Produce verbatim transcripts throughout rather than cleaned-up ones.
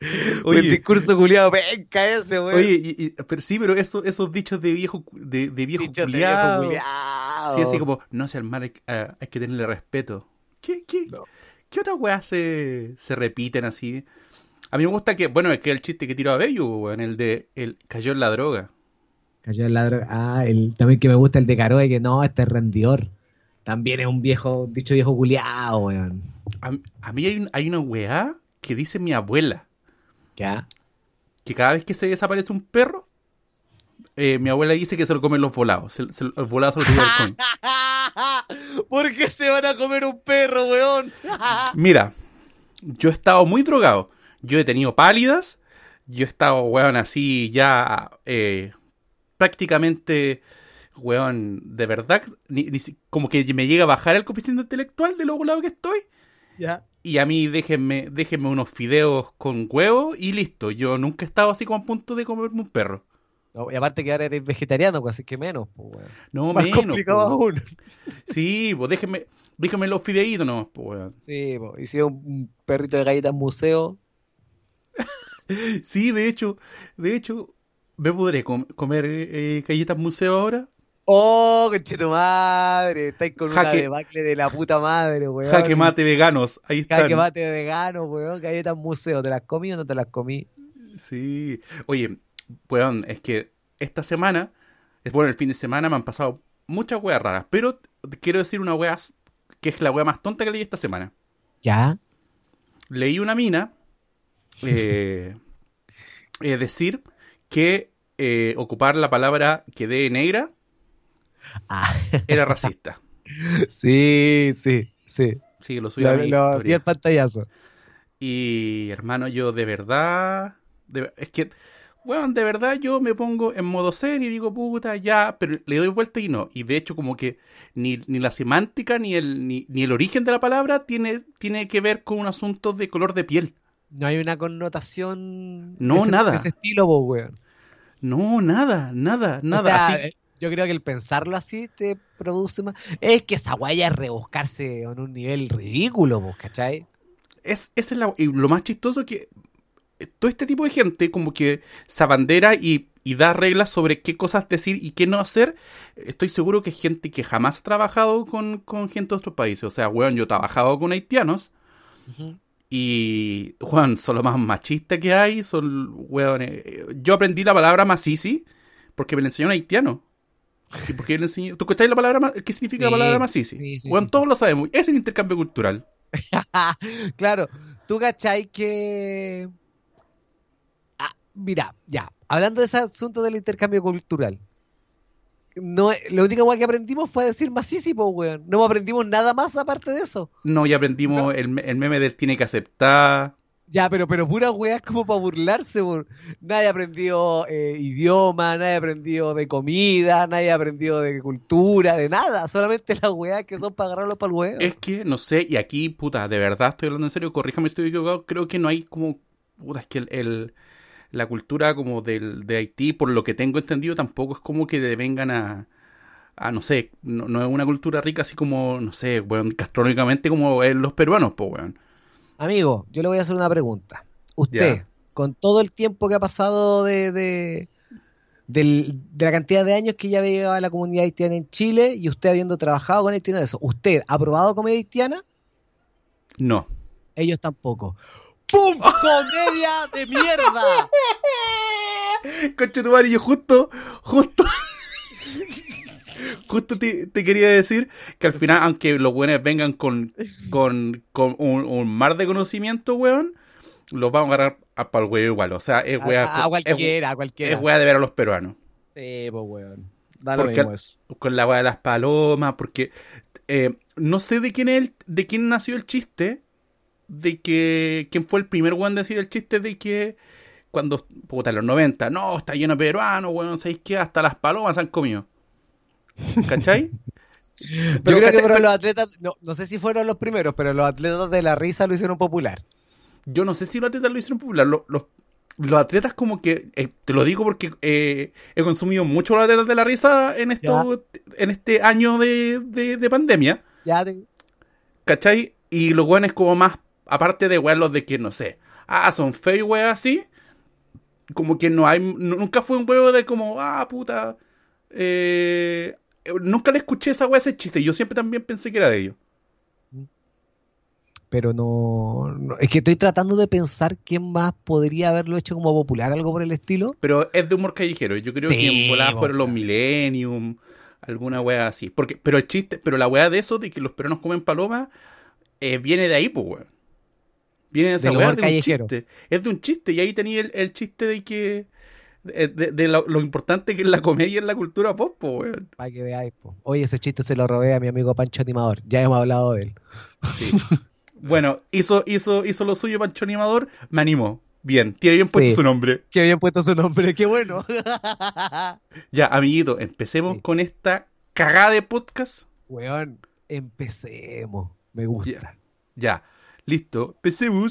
Oye, el discurso culiado penca ese, weón. Oye, y, y, pero sí, pero eso, esos dichos de viejo, de, de viejo Dicho de viejo culiado. Sí, así culiado. como, no seas mal, hay, ah, hay que tenerle respeto. ¿Qué, qué, No. qué otras weas se, se repiten así? A mí me gusta que, bueno, es que el chiste que tiró a Bello, weón, el de, el cayó en la droga. Cayó el ladrón. Ah, el, también que me gusta el de Caroe, que no, este es rendidor. También es un viejo, dicho viejo culiado, weón. A, a mí hay, un- hay una wea que dice mi abuela, ¿Ya? que cada vez que se desaparece un perro, eh, mi abuela dice que se lo comen los volados. Se, se- los volados se lo tiene que comer. ¿Por qué se van a comer un perro, weón? Mira, yo he estado muy drogado. Yo he tenido pálidas. Yo he estado, weón, así ya eh, prácticamente, weón, de verdad, ni- ni si- como que me llega a bajar el coeficiente intelectual de lo volado que estoy. Ya. Y a mí déjenme, déjenme unos fideos con huevo y listo. Yo nunca he estado así como a punto de comerme un perro. No, y aparte que ahora eres vegetariano, pues así que menos, pues, weón. No Más menos, complicado po. aún. Sí, pues déjenme, déjenme los fideitos nomás, po, weón. Sí, po. Y si es un un perrito de galletas museo. Sí, de hecho, de hecho, ¿me podré com- comer eh, galletas museo ahora? ¡Oh, conchito madre! Estáis con una Jaque, debacle de la puta madre, jaque weón. Y mate veganos, ahí jaque están. mate vegano, weón. Galletas museo. ¿Te las comí o no te las comí? Sí. Oye, weón, es que esta semana, es bueno, el fin de semana me han pasado muchas weas raras, pero quiero decir una wea que es la wea más tonta que leí esta semana. ¿Ya? Leí una mina eh, eh, decir que eh, ocupar la palabra quedé negra Ah, era racista. sí, sí, sí. Sí, lo subí a Lo, mi lo vi el historia. pantallazo. Y hermano, yo de verdad, de- es que, bueno, de verdad yo me pongo en modo serio y digo, puta, ya, pero le doy vuelta y no. Y de hecho como que ni, ni la semántica ni el, ni, ni el origen de la palabra tiene, tiene que ver con un asunto de color de piel. No hay una connotación de No, ese, de ese nada. estilo, po, weón. No, nada, nada, O nada. sea, Así eh, yo creo que el pensarlo así te produce más. Es que esa guaya es rebuscarse en un nivel ridículo, po, ¿cachai? es, es la- y lo más chistoso que todo este tipo de gente como que se abandera y, y da reglas sobre qué cosas decir y qué no hacer. Estoy seguro que es gente que jamás ha trabajado con, con gente de otros países. O sea, weón, yo he trabajado con haitianos Ujú. y, weón, son lo más machista que hay. Son, weón, eh, yo aprendí la palabra masisi porque me la enseñó un haitiano. ¿Y porque yo le enseñé? ¿Tú escucháis la palabra, ma- qué significa la palabra Sí, masisi? sí, sí, Weón, sí, sí. todos lo sabemos. Es el intercambio cultural. Claro, tú cachai que. Ah, mira, ya, hablando de ese asunto del intercambio cultural, no, la única weá que aprendimos fue a decir masísimo, weón. No aprendimos nada más aparte de eso. No, ya No. aprendimos el, me- el meme del tiene que aceptar. Ya, pero, pero pura weá como para burlarse, weón. Nadie aprendió eh, idioma, nadie aprendió de comida, nadie aprendió de cultura, de nada. Solamente las weas que son para agarrarlos para el Es weón. que, no sé, y aquí, puta, de verdad estoy hablando en serio, corríjame si estoy equivocado, creo que no hay como, puta, es que el, el- la cultura como del, de Haití, por lo que tengo entendido, tampoco es como que vengan a, a no sé, no, no es una cultura rica así como, no sé, weón, gastronómicamente como en los peruanos, pues, weón. Amigo, yo le voy a hacer una pregunta. Ya, Usted, con todo el tiempo que ha pasado de, de, del- de la cantidad de años que ya lleva la comunidad haitiana en Chile y usted habiendo trabajado con haitianos, eso, ¿usted ha probado comedia haitiana? no. Ellos tampoco. ¡Pum! ¡Comedia de mierda! Conche tu madre, yo justo, justo, justo te, te quería decir que al final, aunque los buenos vengan con, con, con un, un mar de conocimiento, weón, los vamos a agarrar para el huevo igual. O sea, es A, wea, a- a es, cualquiera, a es cualquiera. wea de ver a los peruanos. Sí, pues weón. Da lo Porque mismo al- eso. con la wea de las palomas, porque eh, no sé de quién es el- de quién nació el chiste, de que quién fue el primer weón en decir el chiste de que cuando, puta, en los noventa, no, está lleno de peruanos, weón, ¿sabéis qué? Hasta las palomas se han comido. ¿Cachai? Yo Yo, creo que ¿cachai? fueron Pero los atletas, no, no sé si fueron los primeros, pero los atletas de la risa lo hicieron popular. yo no sé si los atletas lo hicieron popular. Los, los, los atletas como que, eh, te lo digo porque eh, he consumido mucho los atletas de la risa en, Ya, esto, en este año de, de, de pandemia. ya te- ¿Cachai? Y los weones como más, aparte de weón los de que, no sé, ah, son feos y weas así. Como que no hay, nunca fue un huevo de como, ah, puta, eh, nunca le escuché esa wea, ese chiste. Yo siempre también pensé que era de ellos. Pero no, no, es que estoy tratando de pensar quién más podría haberlo hecho como popular, algo por el estilo. Pero es de humor callejero. Yo creo Sí, que en volada fueron los bueno. Millennium, alguna wea así. Porque, pero el chiste, pero la wea de eso, de que los peruanos comen palomas, eh, viene de ahí, pues, weón. Viene de esa Del wea, humor de un callejero. chiste. Es de un chiste. Y ahí tenía el, el chiste de que, de, de- de lo, lo importante que es la comedia en la cultura pop, pues, weón. Para que veáis, po. Oye, ese chiste se lo robé a mi amigo Pancho Animador. Ya hemos hablado de él. Sí. Bueno, hizo, hizo, hizo lo suyo Pancho Animador, me animó. Bien, tiene bien puesto Sí. su nombre. Qué bien puesto su nombre, qué bueno. Ya, amiguito, empecemos Sí. con esta cagada de podcast. Weón, empecemos. Me gusta. Ya, ya, listo, empecemos.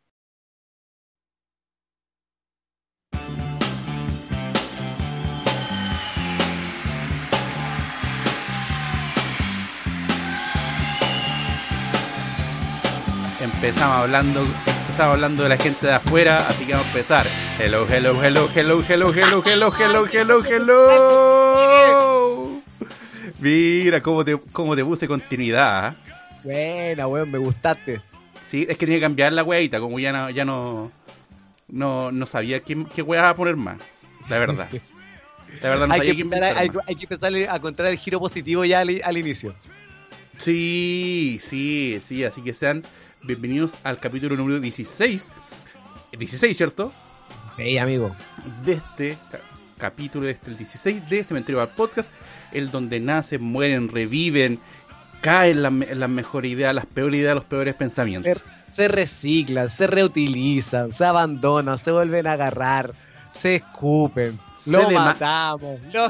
Empezamos hablando, empezamos hablando de la gente de afuera, así que vamos a empezar. Hello, hello, hello, hello, hello, hello, hello, hello, hello, hello. Mira cómo te, cómo te puse continuidad. ¿eh? Buena, weón, me gustaste. Sí, es que tenía que cambiar la weadita, como ya no, ya no, no, no sabía qué, qué wea poner más. La verdad. La verdad no hay, que sabía qué empezar a, inventar hay, más. hay que empezar a encontrar el giro positivo ya al, al inicio. Sí, sí, sí, así que sean bienvenidos al capítulo número dieciséis. dieciséis, ¿cierto? Sí, amigo. De este ca- capítulo, de este, el dieciséis de Cementerio Bar Podcast, el donde nacen, mueren, reviven, caen las me- las mejores ideas, las peores ideas, los peores pensamientos. Se, se reciclan, se reutilizan, se abandonan, se vuelven a agarrar, se escupen, Se lo le ma- matamos. lo-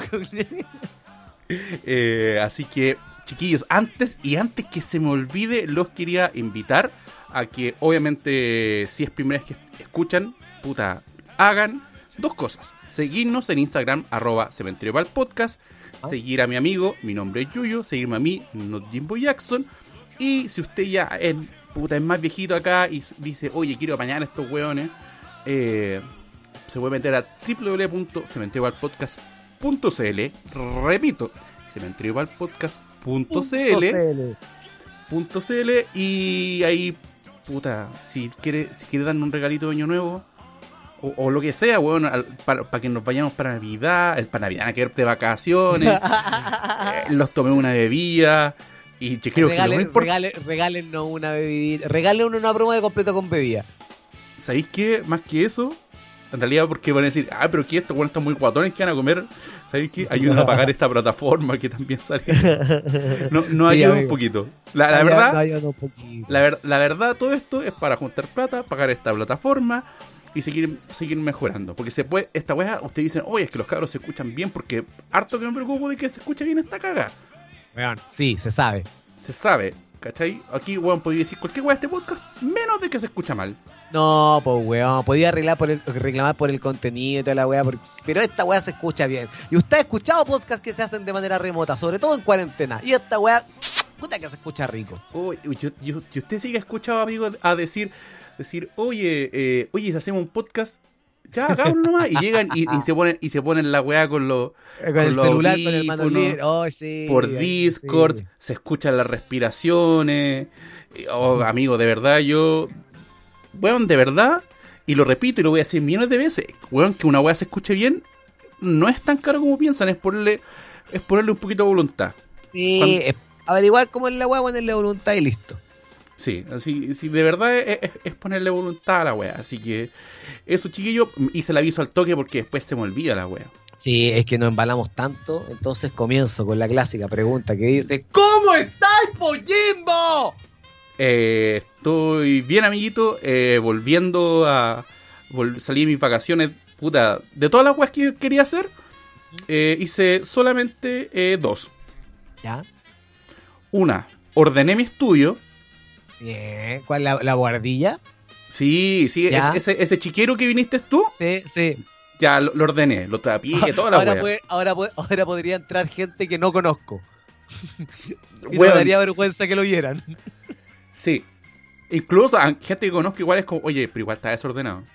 Eh, así que, chiquillos, antes y antes que se me olvide, los quería invitar a que, obviamente, si es primera vez que escuchan, puta, hagan dos cosas. Seguirnos en Instagram, arroba Cementerio Pal Podcast. Ah. Seguir a mi amigo, mi nombre es Yuyo. Seguirme a mí, Not Jimbo Jackson. Y si usted ya es, puta, es más viejito acá y s- dice, oye, quiero apañar a estos hueones, eh, se puede meter a w w w punto cementerio pal podcast punto c l. Repito, cementerio pal podcast punto c l. Punto .cl, y ahí, puta, si quiere, si quiere darnos un regalito de año nuevo, o, o lo que sea, weón, al- para, para que nos vayamos para Navidad, eh, para Navidad, que de vacaciones, eh, los tomé una bebida, y yo creo que lo más Regalen, importante, regalen, regálennos una bebida, regálenos una broma de completo con bebida. ¿sabéis qué? Más que eso, en realidad, porque van a decir, ah, pero que estos weones están muy guatones, que van a comer, ¿sabéis qué? Ayudan a pagar esta plataforma que también sale. No, no Sí, ayuda un amigo. poquito. La, la Ayuda- verdad, ayuda un poquito. La, ver- la verdad, todo esto es para juntar plata, pagar esta plataforma y seguir, seguir mejorando. Porque se puede, esta weá, ustedes dicen, oye, es que los cabros se escuchan bien, porque harto que me preocupo de que se escuche bien esta caga. Weón, sí, se sabe. Se sabe, ¿cachai? Aquí, weón, podía decir cualquier weá de este podcast, menos de que se escucha mal. No, pues weón, podía arreglar por el, reclamar por el contenido y toda la weá, porque- pero esta weá se escucha bien. Y usted ha escuchado podcasts que se hacen de manera remota, sobre todo en cuarentena. Y esta weá, puta que se escucha rico. Uy, yo, yo, y usted sí que ha escuchado, amigo, a decir, decir, oye, eh, oye, si hacemos un podcast, ya hagámoslo nomás. Y llegan y, y se ponen, y se ponen la weá con los Con, el los celular, con el mando audífonos, libre. Oh, sí. por ay, Discord, sí. se escuchan las respiraciones. Y, oh, amigo, de verdad, yo, weón, de verdad, y lo repito y lo voy a decir millones de veces, weón, que una weá se escuche bien no es tan caro como piensan, es ponerle, es ponerle un poquito de voluntad. Sí, Cuando- es averiguar cómo es la weá, ponerle voluntad y listo. Sí, así, sí, de verdad es, es- es ponerle voluntad a la wea. Así que eso, chiquillo, hice el aviso al toque porque después se me olvida la wea. Sí, es que nos embalamos tanto, entonces comienzo con la clásica pregunta que dice ¿cómo estáis, Pollimbo? Eh, estoy bien, amiguito, eh, volviendo a... vol- salí de mis vacaciones, puta, de todas las weas que quería hacer, eh, hice solamente eh, dos. Ya, Una, ordené mi estudio. bien, ¿cuál la, la guardilla? Sí, sí, Ya. ese, ese, ese chiquero que viniste tú, Sí, sí. ya lo, lo ordené, lo trapié, toda la ahora, wea. puede- ahora, puede- ahora podría entrar gente que no conozco. Y Weón, me daría vergüenza que lo vieran. Sí. Incluso a gente que conozco igual es como, oye, pero igual está desordenado.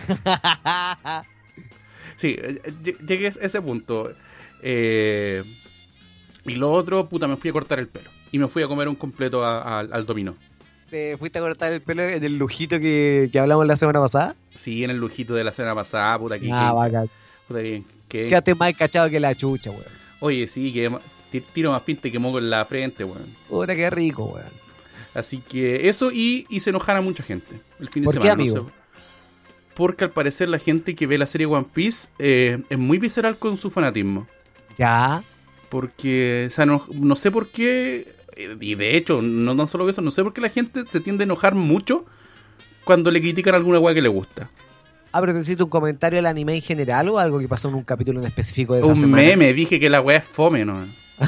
Sí, llegué a ese punto. Eh, y lo otro, puta, me fui a cortar el pelo. Y me fui a comer un completo a, a, al dominó. ¿Te fuiste a cortar el pelo en el lujito que, que hablamos la semana pasada? Sí, en el lujito de la semana pasada, puta, que... Ah, que, bacán. Puta, que, que... Quédate más cachado que la chucha, weón. Oye, sí, que tiro más pinta que moco en la frente, weón. Puta, qué rico, weón. Así que eso, y, y se enojaron a mucha gente el fin de ¿Por semana. qué, amigo? No sé, porque al parecer la gente que ve la serie One Piece eh, es muy visceral con su fanatismo. Ya. Porque, o sea, no, no sé por qué, y de hecho, no tan solo eso, no sé por qué la gente se tiende a enojar mucho cuando le critican alguna weá que le gusta. Ah, pero necesito un comentario del anime en general o algo que pasó en un capítulo en específico de esa Un semana. meme, dije que la weá es fome, ¿no?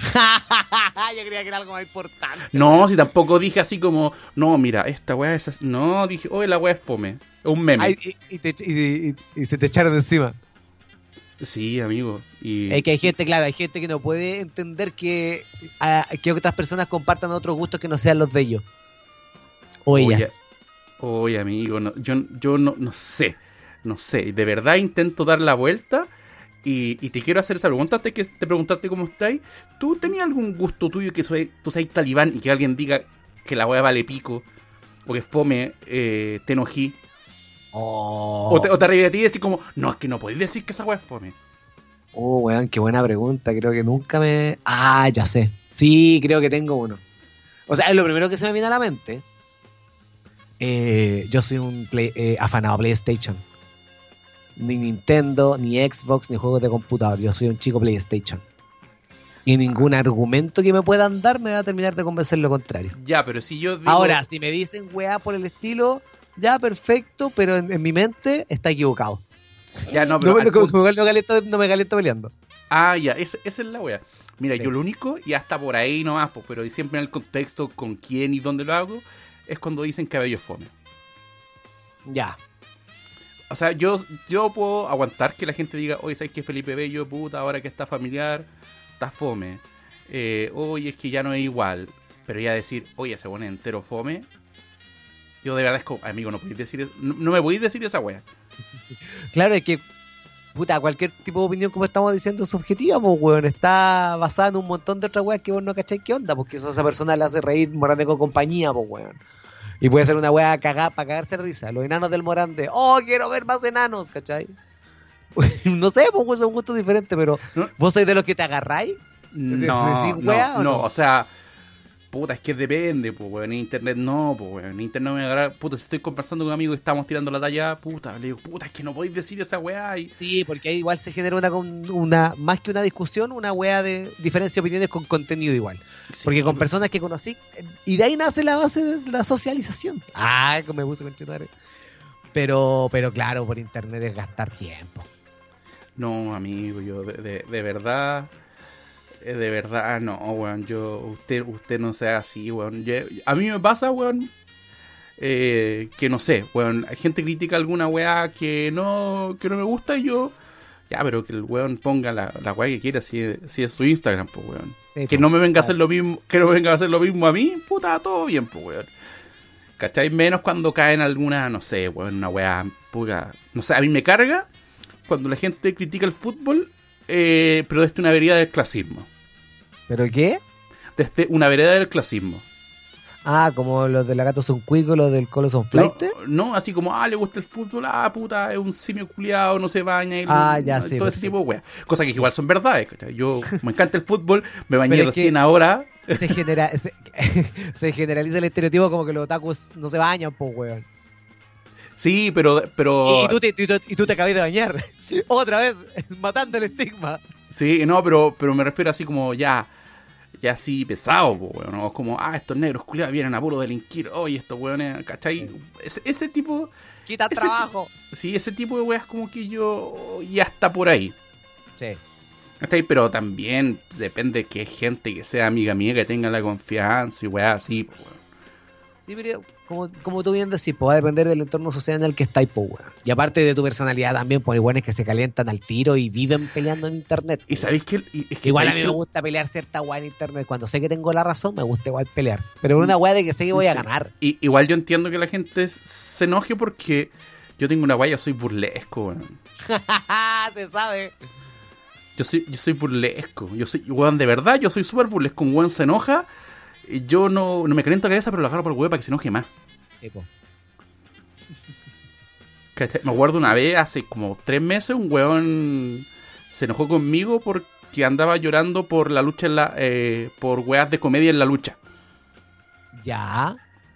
Yo creía que era algo más importante. No, si tampoco dije así como, no, mira, esta weá es así. No, dije, oye, la weá es fome. Es un meme. Ay, y, y, te, y, y, y se te echaron encima. Sí, amigo. Y... Es que hay gente, claro, hay gente que no puede entender que, a, que otras personas compartan otros gustos que no sean los de ellos. O Oye, ellas. Oye, amigo, no, yo, yo no, no sé. No sé. De verdad intento dar la vuelta. Y, y te quiero hacer esa pregunta antes que te preguntaste cómo estáis. ¿Tú tenías algún gusto tuyo que soy, tú seas talibán y que alguien diga que la weá vale pico? O que fome, eh, te enojí. Oh. O te, o te reí de ti y decís como, no, es que no podéis decir que esa weá es fome. Oh, weón, qué buena pregunta. Creo que nunca me... Ah, ya sé. Sí, creo que tengo uno. O sea, es lo primero que se me viene a la mente. Eh, yo soy un play, eh, afanado PlayStation. Ni Nintendo, ni Xbox, ni juegos de computador. Yo soy un chico PlayStation. Y ningún argumento que me puedan dar me va a terminar de convencer lo contrario. Ya, pero si yo digo... Ahora, si me dicen weá por el estilo, ya perfecto, pero en, en mi mente está equivocado. Ya, no, pero... No, me- al no, punto- no me caliento, no me caliento peleando. Ah, ya, esa, esa es la wea. Mira, Sí. yo lo único, y hasta por ahí nomás, pues, pero siempre en el contexto con quién y dónde lo hago, es cuando dicen cabello es fome. Ya. O sea, yo, yo puedo aguantar que la gente diga, oye, ¿sabes qué Felipe Bello, puta, ahora que está familiar, está fome? Eh, oye, es que ya no es igual. Pero ya decir, oye, se pone entero fome, yo de verdad es como, amigo, no podéis decir eso, no, no me podéis decir esa wea. Claro, es que, puta, cualquier tipo de opinión, como estamos diciendo, es subjetiva, pues, weón. Está basada en un montón de otras weas que vos no cacháis qué onda, porque esa persona le hace reír Morande con compañía, pues, weón. Y puede ser una wea cagada para cagarse de risa. Los enanos del Morande, oh, quiero ver más enanos, ¿cachai? No sé, pues, weón, son gustos diferentes, pero ¿No? ¿vos sois de los que te agarráis? No, decir wea no, o no, no? o sea, puta, es que depende, pues, weón. En internet no, pues, weón. En internet me agarra, puta, si estoy conversando con un amigo y estamos tirando la talla, puta, le digo, puta, es que no podéis decir esa weá. Y... Sí, porque ahí igual se genera una, con- una más que una discusión, una wea de diferencia de opiniones con contenido igual. Sí, Porque con pues, personas que conocí, eh, y de ahí nace la base de la socialización. Ah, como me puse con chetare. Pero, pero claro, por internet es gastar tiempo. No, amigo, yo de, de, de verdad, eh, de verdad, no, weón. Yo, usted, usted no sea así, weón. Yo- a mí me pasa, weón, eh, que no sé, weón. Hay gente que critica alguna weá que no, que no me gusta y yo, ya, pero que el weón ponga la, la weá que quiera si, si es su Instagram, pues, weón. Sí, Que po, no me venga a hacer claro. lo mismo, que no me venga a hacer lo mismo a mí, puta, todo bien, pues, weón. ¿Cachai? Menos cuando caen alguna, no sé, weón, una weá, puta, no sé, a mí me carga cuando la gente critica el fútbol, eh, pero desde una vereda del clasismo. ¿Pero qué? Desde una vereda del clasismo. Ah, como los de la Gato son cuicos, los del Colo son No, flight. no, así como, ah, le gusta el fútbol, ah, puta, es un simio culiado, no se baña, y Ah, lo- ya, todo sí, ese perfecto. tipo de weas. Cosas que igual son verdades, ¿cachai? Yo me encanta el fútbol, me bañé Pero es recién que- ahora. Se, genera, se, se generaliza el estereotipo como que los otakus no se bañan, pues, weón. Sí, pero, pero Y, y tú te, y tú- y tú te acabas de bañar. Otra vez, matando el estigma. sí, no, pero, pero me refiero así como ya, ya así pesado, po, weón, ¿no? Como, ah, estos negros culiados vienen a puro delinquir, oye, estos weones, ¿cachai? Ese, ese tipo, Quita Ese trabajo. sí, ese tipo de weas como que yo ya está por ahí. Sí. ¿Cachai? Pero también depende que gente que sea amiga mía, que tenga la confianza y weas así, po, weón. Sí, pero como, como tú bien decís, pues va a depender del entorno social en el que estáis, pues, weón. Y aparte de tu personalidad también, pues hay weones que se calientan al tiro y viven peleando en internet. Y sabéis que, y, es que igual a mí que... me gusta pelear cierta weá en internet. Cuando sé que tengo la razón, me gusta igual pelear. Pero por una weá de que sé que voy a sí. ganar. Y, igual yo entiendo que la gente se enoje porque yo tengo una weá, yo soy burlesco, weón. Se sabe. Yo soy, yo soy burlesco. Yo soy, weón, de verdad, yo soy súper burlesco. Un weón se enoja. Y yo no, no me caliento la cabeza, pero lo agarro por el huevo para que se enoje más. Sí, po. ¿Cachai? Me acuerdo una vez, hace como tres meses, un weón se enojó conmigo porque andaba llorando por la lucha en la, eh, por weas de comedia en la lucha. Ya.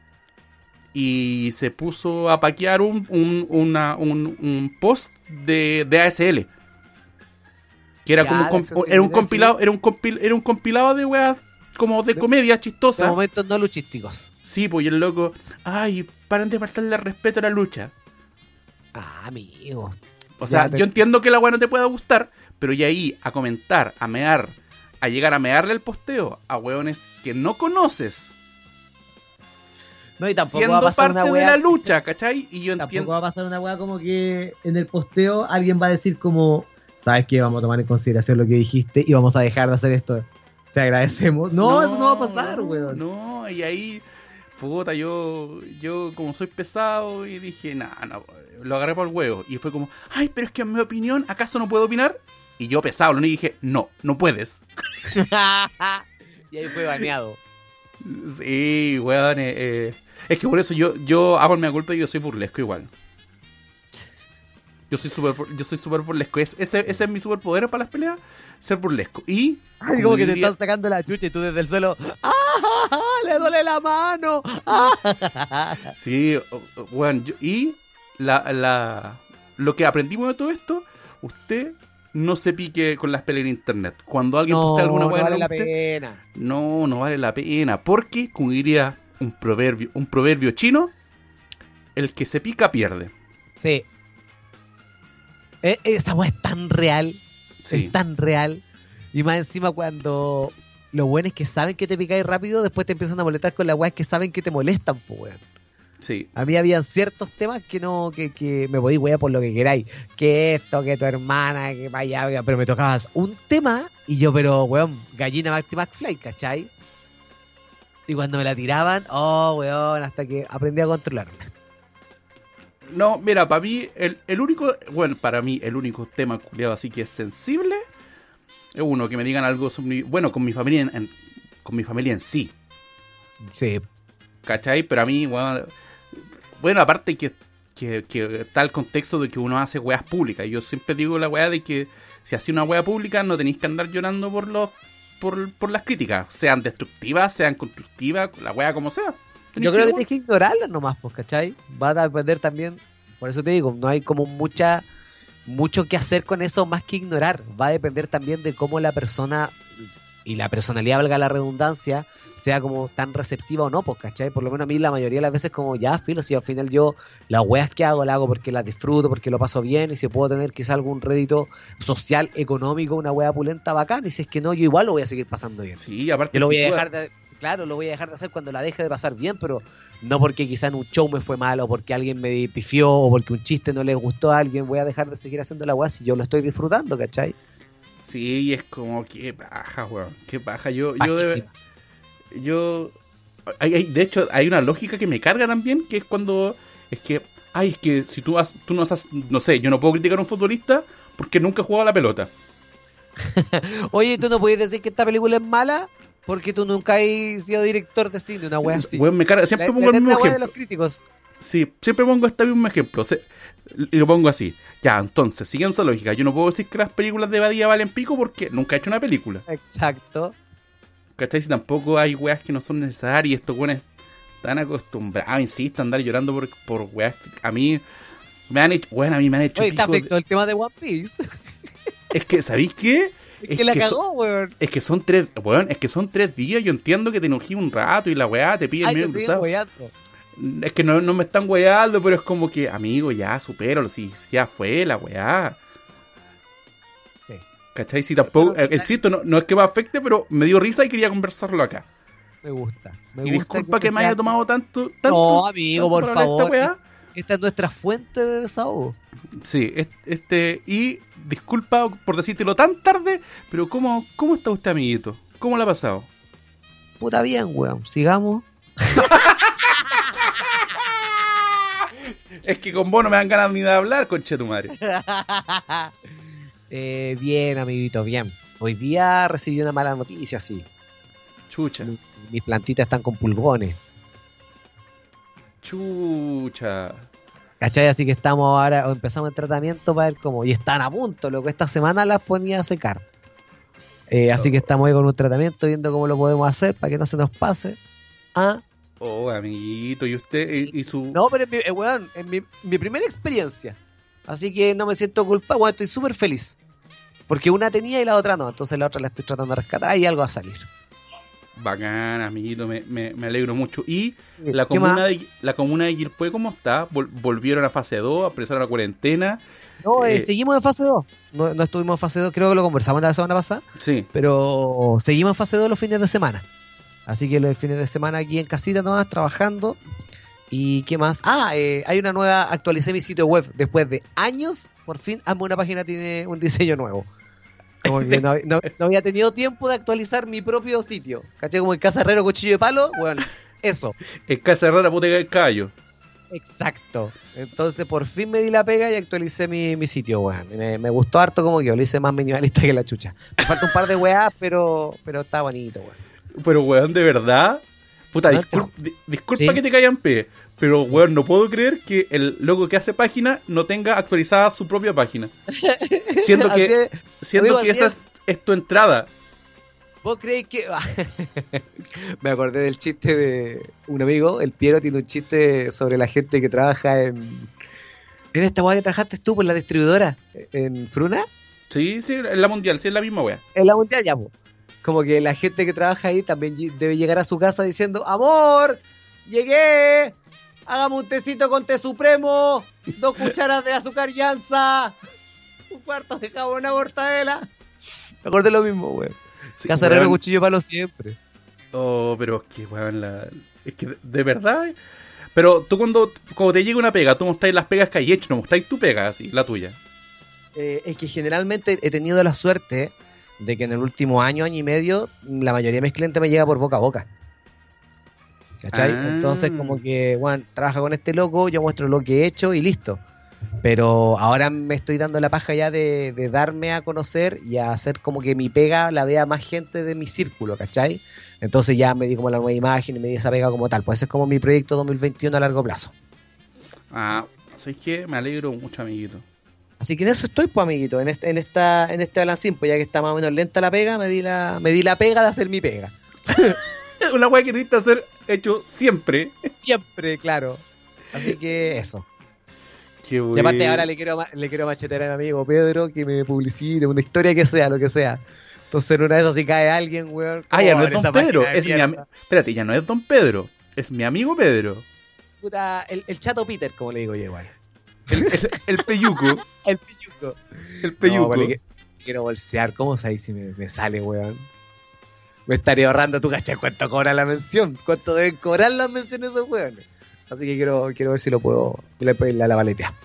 Y se puso a paquear un, un, una, un, un post de, de A S L. Que era Ya, como un, comp- era un compilado, era un compil- era un compilado de weas como de, de comedia chistosa. De momentos no luchísticos. Sí, pues y el loco, ay, paren de faltarle respeto a la lucha. Ah, amigo. O sea, te... yo entiendo que la weá no te pueda gustar, pero ya ahí a comentar, a mear, a llegar a mearle el posteo a weones que no conoces. No, y tampoco siendo va a pasar parte una weá, de la lucha, ¿cachai? Y yo Tampoco entiendo. va a pasar una weá como que en el posteo alguien va a decir como, ¿sabes qué? Vamos a tomar en consideración lo que dijiste y vamos a dejar de hacer esto. Te agradecemos. No, eso no va a pasar, no, weón. No, y ahí, puta, yo, yo como soy pesado y dije, nah, no, lo agarré por el huevo. Y fue como, ay, pero es que en mi opinión, ¿acaso no puedo opinar? Y yo pesado, lo dije, no, no puedes. Y ahí fue baneado. Sí, weón, eh, eh, es que por eso yo, yo hago el mea culpa y yo soy burlesco igual. Yo soy súper yo soy súper burlesco. Es, ese, ese es mi superpoder para las peleas, ser burlesco. Y Ay, como que te están sacando la chucha y tú desde el suelo, ¡ah! ¡Le duele la mano! ¡Ah! Sí, weón, yo, y la, la, lo que aprendimos de todo esto, usted no se pique con las peleas en internet. Cuando alguien no, postea alguna no weá, vale no la guste, pena. No, no vale la pena. Porque, como diría un proverbio, un proverbio chino, el que se pica pierde. Sí. Eh, esa weá es tan real. Sí. Es tan real. Y más encima cuando lo bueno es que saben que te picáis rápido, después te empiezan a molestar con las weas que saben que te molestan, pues weón. Sí. A mí habían ciertos temas que no, que, que me podéis wear por lo que queráis. Que esto, que tu hermana, que vaya, vaya, pero me tocabas un tema y yo, pero weón, gallina Marty McFly, ¿cachai? Y cuando me la tiraban, oh weón, hasta que aprendí a controlarme. No, mira, para mí, el, el único, bueno, para mí, el único tema culiado así que es sensible es uno, que me digan algo sobre, bueno, con mi familia en, en, con mi familia en sí. Sí. ¿Cachai? Pero a mí, bueno, bueno aparte que, que, que está el contexto de que uno hace weas públicas. Yo siempre digo la wea de que si hace una wea pública no tenéis que andar llorando por los por, por las críticas, sean destructivas, sean constructivas, la wea como sea. Yo creo que tienes que ignorarlas nomás, pues, ¿cachai? Va a depender también, por eso te digo, no hay como mucha mucho que hacer con eso más que ignorar. Va a depender también de cómo la persona y la personalidad, valga la redundancia, sea como tan receptiva o no, pues, ¿cachai? Por lo menos a mí la mayoría de las veces como ya, filo, si al final yo las weas que hago, las hago porque las disfruto, porque lo paso bien, y si puedo tener quizá algún rédito social, económico, una wea pulenta, bacán, y si es que no, yo igual lo voy a seguir pasando bien. Sí, aparte yo lo voy si a tú... dejar de... Claro, lo voy a dejar de hacer cuando la deje de pasar bien, pero no porque quizá en un show me fue mal, o porque alguien me pifió, o porque un chiste no le gustó a alguien, voy a dejar de seguir haciendo la weá si yo lo estoy disfrutando, ¿cachai? Sí, es como, qué paja, weón, qué paja. Yo, yo, de, yo, hay, hay, de hecho, hay una lógica que me carga también, que es cuando, es que, ay, es que si tú, has, tú no has, no sé, yo no puedo criticar a un futbolista porque nunca ha jugado a la pelota. Oye, ¿tú no puedes decir que esta película es mala? Porque tú nunca has sido director de cine, una wea así. Weón, me carga, siempre la, pongo la el mismo ejemplo. de los críticos. Sí, siempre pongo este mismo ejemplo. O sea, y lo pongo así. Ya, entonces, siguiendo esa lógica, yo no puedo decir que las películas de Badía valen pico porque nunca he hecho una película. Exacto. ¿Cachai? Si tampoco hay weas que no son necesarias y estos weones están acostumbrados, insisto, a andar llorando por, por weas. A mí me han hecho, bueno, a mí me han hecho Oye, está afectó de... el tema de One Piece. Es que, ¿sabéis qué? Es, es que la que cagó, son, weón. Es que son tres, weón, es que son tres días. Yo entiendo que te enojí un rato y la weá te pide el medio cruzado. Es que no, no me están weando, pero es como que, amigo, ya, supéralo, si ya fue la weá. Sí. ¿Cachai? Si tampoco, eh, insisto, no, no es que me afecte, pero me dio risa y quería conversarlo acá. Me gusta. Me Y gusta disculpa que, que me sea- haya tomado tanto, tanto No, amigo, tanto por para hablar de esta favor. weá. Esta es nuestra fuente de desahogo. Sí, es- este, y disculpa por decírtelo tan tarde, pero ¿cómo, cómo está usted, amiguito? ¿Cómo le ha pasado? Puta bien, weón. Sigamos. Es que con vos no me dan ganas ni de hablar, conche tu madre. Eh, bien, amiguito, bien. Hoy día recibí una mala noticia, sí. Chucha, Mi- Mis plantitas están con pulgones. chucha. ¿Cachai? Así que estamos ahora, o empezamos el tratamiento para ver cómo. Y están a punto, lo que esta semana las ponía a secar. Eh, así que estamos ahí con un tratamiento, viendo cómo lo podemos hacer para que no se nos pase. Ah, Oh, amiguito, ¿y usted y, y su...? no, pero es mi, eh, weón, es mi, mi primera experiencia. Así que no me siento culpable, weón, estoy súper feliz. Porque una tenía y la otra no. Entonces la otra la estoy tratando de rescatar y algo va a salir. Bacán, amiguito, me, me, me alegro mucho. Y Sí, la ¿qué comuna más? de, la comuna de Quilpué, ¿cómo está? Vol- ¿Volvieron a fase dos? ¿Empezaron la cuarentena? No, eh, Eh, seguimos en fase dos. No, no estuvimos en fase dos, creo que lo conversamos la semana pasada. Sí. Pero seguimos en fase dos los fines de semana. Así que los fines de semana aquí en casita nomás, trabajando. ¿Y qué más? Ah, eh, hay una nueva, actualicé mi sitio web. Después de años, por fin, hazme una página tiene un diseño nuevo. Como que no, no- no había tenido tiempo de actualizar mi propio sitio. ¿Cachai? Como el Casa Herrero Cuchillo de Palo. Bueno, eso. En Casa Herrera, puta que el caballo. Exacto. Entonces por fin me di la pega y actualicé mi, mi sitio, weón. Y Me, me gustó harto como que lo hice más minimalista que la chucha. Me falta un par de weas, pero, pero está bonito, weón. Pero, weón, de verdad. Puta, No, discul- di- disculpa Sí. que te caigan pe. Pero, weón, no puedo creer que el loco que hace página no tenga actualizada su propia página. Siendo Así que, es. siendo amigo, que así esa es. es, es tu entrada. ¿Vos creéis que.? Me acordé del chiste de un amigo, el Piero, tiene un chiste sobre la gente que trabaja en. ¿En esta weá que trabajaste tú por la distribuidora? ¿En Fruna? Sí, sí, en la mundial, sí, es la misma weá. En la mundial ya, po. Como que la gente que trabaja ahí también lle- debe llegar a su casa diciendo: ¡Amor! ¡Llegué! ¡Hágame un tecito con té supremo! ¡Dos cucharas de azúcar llanza! ¡Un cuarto de jabón a mortadela! Me acordé lo mismo, weón. Sí, Casa Herrero weón. Cuchillo de Palo siempre. Oh, pero es que, weón, la... es que de verdad. Pero tú cuando, cuando te llega una pega, tú mostráis las pegas que hay hecho, no mostráis tu pega, así, la tuya. Eh, es que generalmente he tenido la suerte de que en el último año, año y medio, la mayoría de mis clientes me llega por boca a boca. ¿Cachai? Ah. Entonces, como que, bueno, trabaja con este loco, yo muestro lo que he hecho y listo. Pero ahora me estoy dando la paja ya de, de darme a conocer y a hacer como que mi pega la vea más gente de mi círculo, ¿cachai? Entonces ya me di como la nueva imagen y me di esa pega como tal. Pues ese es como mi proyecto dos mil veintiuno a largo plazo. Ah, ¿sabes qué? Me alegro mucho, amiguito. Así que en eso estoy, pues, amiguito, en este, en esta, en este balancín, pues ya que está más o menos lenta la pega, me di la, me di la pega de hacer mi pega. Una weá que tuviste que hacer hecho siempre. Siempre, claro. Así que eso. Qué Y aparte ahora le quiero ma- le quiero machetear a mi amigo Pedro que me publicite una historia que sea, lo que sea. Entonces en una de esas si cae alguien, weón. Ah, ya ¿cómo no es abre Don esa Pedro, página de es mi mierda? amigo. Espérate, ya no es Don Pedro, es mi amigo Pedro. Puta, el, el chato Peter, como le digo yo igual. El, el, el peyuco, El pilluco. el No, peyuco. pues, le que- quiero bolsear, ¿cómo sabes si me, me sale, weón? Me estaría ahorrando, tú cachai, cuánto cobra la mención, cuánto deben cobrar las menciones esos weones. Así que quiero, quiero ver si lo puedo, le puedo ir a la valetea.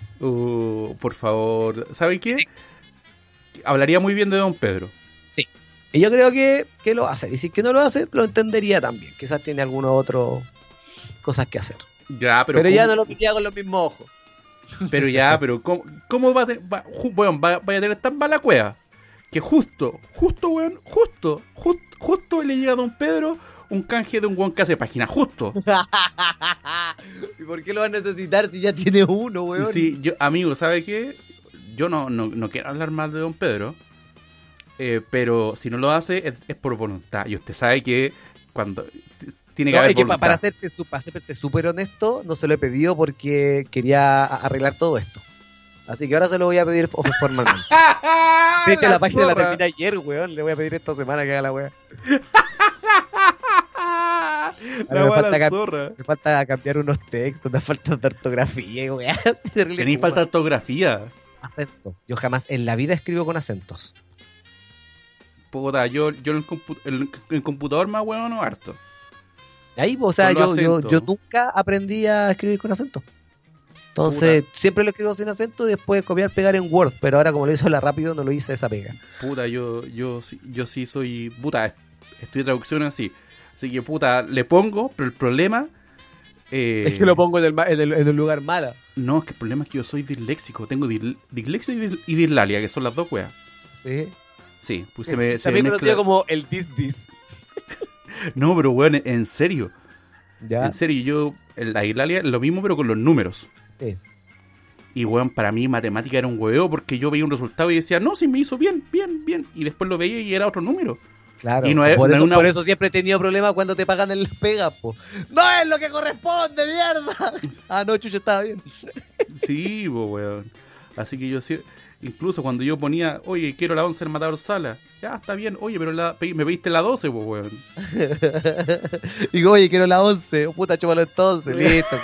Uh, por favor, ¿sabe qué? Sí. Hablaría muy bien de Don Pedro. Y yo creo que, que lo hace. Y si es que no lo hace, lo entendería también. Quizás tiene alguna otra cosas que hacer. Ya, pero, Pero, ya ¿cómo- no lo pillaba con los mismos ojos. Pero ya, pero ¿cómo, cómo va a tener, va, ju- weón, va, vaya a tener tan mala cueva? Que justo, justo, weón, justo, justo, justo le llega a Don Pedro un canje de un weón que hace página, justo. ¿Y por qué lo va a necesitar si ya tiene uno, weón? Sí, yo, amigo, ¿sabe qué? Yo no, no, no quiero hablar mal de Don Pedro, eh, pero si no lo hace es, es por voluntad. Y usted sabe que cuando si- tiene que No, haber es que pa- voluntad. para hacerte su- para serte súper honesto, no se lo he pedido porque quería a- arreglar todo esto. Así que ahora se lo voy a pedir fo- formalmente. De hecho, la, página la zorra. terminé ayer, weón. Le voy a pedir esta semana que haga la weá. La me mala falta cap- zorra. Me falta cambiar unos textos, me falta de ortografía, weá. Tenéis falta de ortografía. Acento. Yo jamás en la vida escribo con acentos. Puta, yo, yo en, el compu- en el computador más weón no harto. Ahí, o sea, Con los yo, yo, acentos. yo nunca aprendí a escribir con acento. Entonces, Puta. siempre lo escribo sin acento y después copiar, pegar en Word. Pero ahora, como lo hizo la rápido, no lo hice esa pega. Puta, yo, yo, sí- yo sí soy. Puta, estoy de traducción así. Así que, puta, le pongo, pero el problema. eh, Es que lo pongo en el, ma- en el, en el lugar mala. No, es que el problema es que yo soy disléxico. Tengo dil- dislexia y, dis- y dislalia, que son las dos weas. Sí. Sí, pues se me, se me También conocido mezcla. como el dis dis. No, pero weón, en serio. Ya. En serio, yo. En la dislalia es lo mismo, pero con los números. Sí. Y weón, para mí matemática era un hueveo porque yo veía un resultado y decía, no, sí me hizo bien, bien, bien. Y después lo veía y era otro número. Claro. Y no es- por, no es eso, una- por eso siempre he tenido problemas cuando te pagan en las pegas, po. ¡No es lo que corresponde, mierda! Ah, no, chucha, estaba bien. Sí, po, weón. Así que yo sí. Incluso cuando yo ponía, oye, quiero la once del Matador Sala. Ya, está bien. Oye, pero la, pe- me pediste la doce, pues, weón. Y digo, oye, quiero la once. Oh, puta, chúpalo entonces. Listo.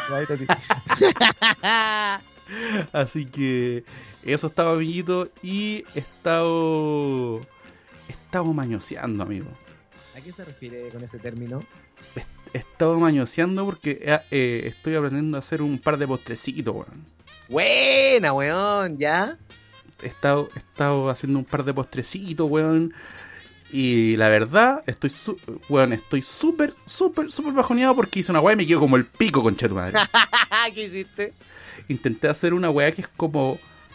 Así que eso estaba, amiguito. Y he estado. He estado mañoseando, amigo. ¿A qué se refiere con ese término? He estado mañoseando porque eh, eh, estoy aprendiendo a hacer un par de postrecitos, weón. Buena, weón, ¿ya? He estado, he estado haciendo un par de postrecitos, weón. Y la verdad, estoy su weón, estoy súper, súper, súper bajoneado porque hice una weá y me quedo como el pico, concha de tu madre. ¿Qué hiciste? Intenté hacer una weá que es como.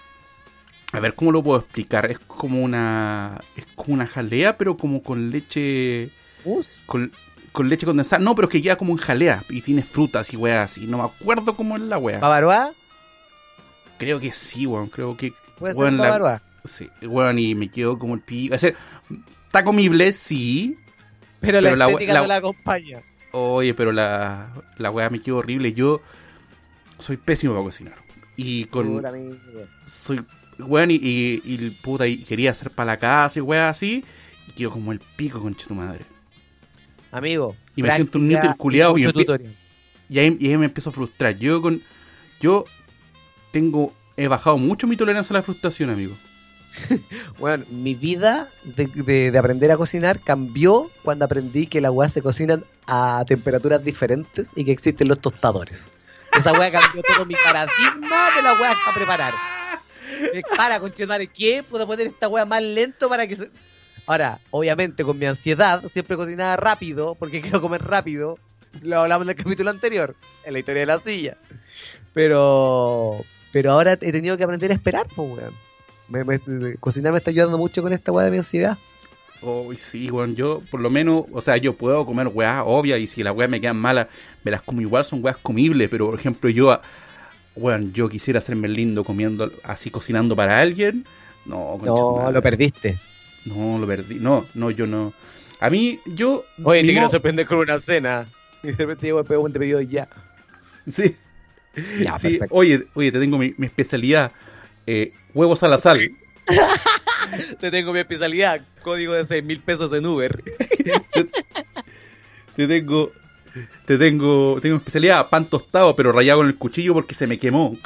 A ver, ¿cómo lo puedo explicar? Es como una. Es como una jalea, pero como con leche. ¿Mus? Con, con leche condensada. No, pero es que queda como en jalea. Y tiene frutas y weas así. No me acuerdo cómo es la weá. ¿Bavaroa? Creo que sí, weón. Creo que. Puede weón, ser la- Bavaroa. Sí, weón, y me quedo como el pico. Es decir, está comible, sí. Pero, pero la la- estética la- no la acompaña. Oye, pero la, la weá me quedó horrible. Yo soy pésimo para cocinar. Y con. Puta, amigo. Soy. Weón, y, y, y puta, y quería hacer para la casa y weá así. Y quedo como el pico, concha tu madre. Amigo. Y me siento un práctica nítido culiao y mucho empie- tutorial. Y ahí, y ahí me empiezo a frustrar. Yo con. Yo tengo. He bajado mucho mi tolerancia a la frustración, amigo. Bueno, mi vida de, de- de aprender a cocinar cambió cuando aprendí que las weas se cocinan a temperaturas diferentes y que existen los tostadores. Esa wea cambió todo mi paradigma de las weas para preparar. Eh, Para, conchetumare, ¿qué? ¿Puedo poner esta wea más lento para que se...? Ahora, obviamente con mi ansiedad, siempre cocinaba rápido, porque quiero comer rápido. Lo hablamos en el capítulo anterior, en la historia de la silla. Pero... Pero ahora he tenido que aprender a esperar, pues, weón. Me, me- cocinar me está ayudando mucho con esta weá de mi ansiedad. Oh, sí, weón, yo por lo menos, o sea, yo puedo comer weas obvias y si las weas me quedan malas, me las como igual, son weas comibles, pero por ejemplo yo, weón, yo quisiera hacerme el lindo comiendo, así cocinando para alguien, no, concha tu No, madre. lo perdiste. No, lo perdí, no, no, yo no. A mí, yo... Oye, mi te quiero mo- sorprender con una cena. Y de repente llego el te pedido ya. Sí, Ya, sí, perfecto. oye, oye, te tengo mi, mi especialidad, eh, huevos a la sal. Te tengo mi especialidad, código de seis mil pesos en Uber. Te tengo... Te tengo, tengo especialidad, pan tostado, pero rayado con el cuchillo porque se me quemó.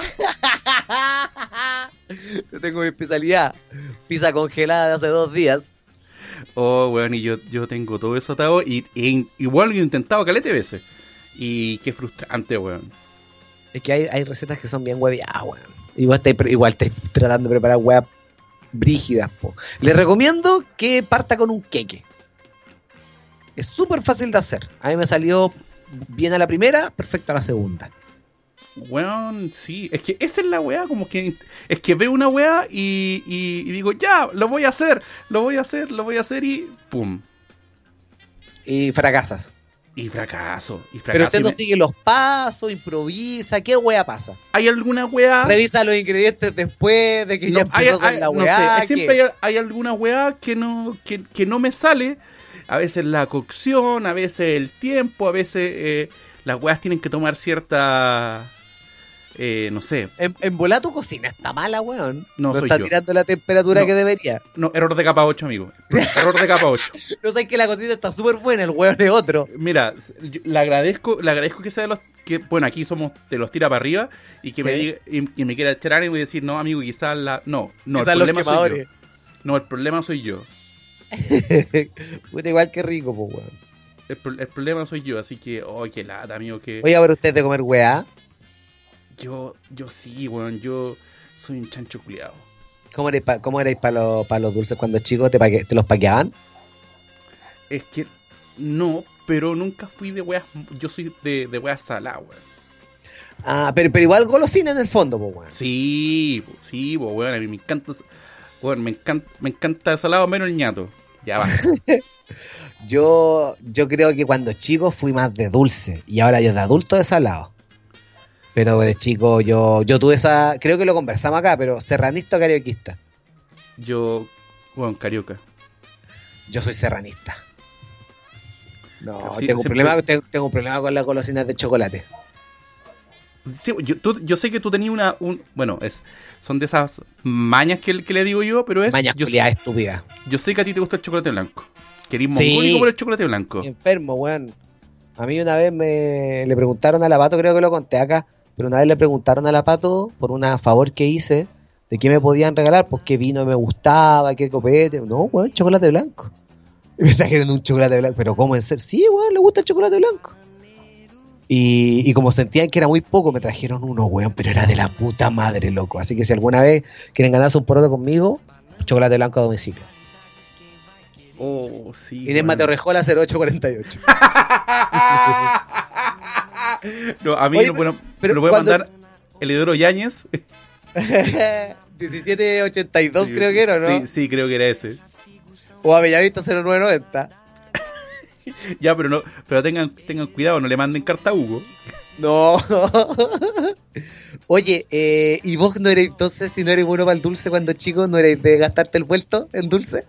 Te tengo mi especialidad, pizza congelada de hace dos días. Oh, weón, y yo, yo tengo todo eso atado y, y igual lo he intentado calete veces. Y qué frustrante, weón. Es que hay, hay recetas que son bien hueviadas, weón. Igual estáis pre- igual estáis tratando de preparar huevas brígidas, po. Les recomiendo que parta con un queque. Es súper fácil de hacer. A mí me salió bien a la primera, perfecto a la segunda. Weón, sí. Es que esa es la weá, como que... Es que veo una weá y, y, y digo, ya, lo voy a hacer, lo voy a hacer, lo voy a hacer y... ¡Pum! Y fracasas. Y fracaso, y fracaso. Pero usted y no me- sigue los pasos, improvisa. ¿Qué wea pasa? ¿Hay alguna weá? Revisa los ingredientes después de que ya No, hay- empezó a hacer hay- la no weá. sé, siempre ¿qué? hay, hay alguna weá que no, que, que no me sale. A veces la cocción, a veces el tiempo, a veces eh, las weas tienen que tomar cierta... Eh, no sé, En, en volá tu cocina está mala, weón. No, soy está yo. tirando la temperatura No. que debería. no, error de capa ocho, amigo. Error de capa ocho. No sé que la cocina está súper buena, el weón es otro. Mira, yo le agradezco, le agradezco que sea de los que, bueno, aquí somos de los tira para arriba y que me Sí. diga, y, que me quiera echar ánimo y decir, no, amigo, quizás la, no, no, Quizás el los problema soy quemadores. yo. No, el problema soy yo. Puta, igual que rico, pues, weón. el, pro- el problema soy yo, así que, oh, qué lata, amigo, que Oiga, pero usted de comer weá. yo, yo sí, weón, yo soy un chancho culiado. ¿Cómo erais para cómo erais pa los, pa los dulces cuando chicos? ¿Te, paque- te los paqueaban? Es que no, pero nunca fui de weas, yo soy de, de weas saladas, weón. Ah, pero, pero igual golosina en el fondo, pues, weón. Sí, po, sí, po, weón, a mí me encanta, weón, me encanta, me encanta el salado menos el ñato. Ya va. Yo, yo creo que cuando chico fui más de dulce y ahora yo de adulto de salado. Pero de chico yo, yo tuve esa, creo que lo conversamos acá, pero serranista o carioquista. Yo, weón, carioca. Yo soy serranista. No, Sí, tengo, un siempre- problema, tengo, tengo un problema con las golosinas de chocolate. Sí, yo, tú- yo sé que tú tenías una, un, bueno, es, son de esas mañas que, que le digo yo, pero es, Maña yo, culiada estúpida. yo sé que a ti te gusta el chocolate blanco. Querís Sí. mongólico por el chocolate blanco. Enfermo, weón. A mí una vez me le preguntaron a la Pato, creo que lo conté acá, pero una vez le preguntaron a la Pato por un favor que hice de qué me podían regalar, pues qué vino me gustaba, qué copete. No, weón, chocolate blanco. Y me trajeron un chocolate blanco, pero ¿cómo en serio? Sí, weón, le gusta el chocolate blanco. Y, y como sentían que era muy poco, me trajeron uno, weón, pero era de la puta madre, loco. Así que si alguna vez quieren ganarse un poroto conmigo, chocolate blanco a domicilio. Oh, sí. Inés weón. Mateo Rejola cero ocho cuarenta y ocho. No, a mí Oye, no, bueno, pero me lo puede cuando- mandar Elidoro Yáñez. diecisiete ochenta y dos Sí, creo que era, ¿no? Sí, sí, creo que era ese. O a Bellavista cero nueve noventa. Ya, pero no, pero tengan, tengan cuidado, no le manden carta a Hugo. No. Oye, eh, ¿y vos no eres, entonces, si no eres bueno para el dulce cuando chico, no eres de gastarte el vuelto en dulce?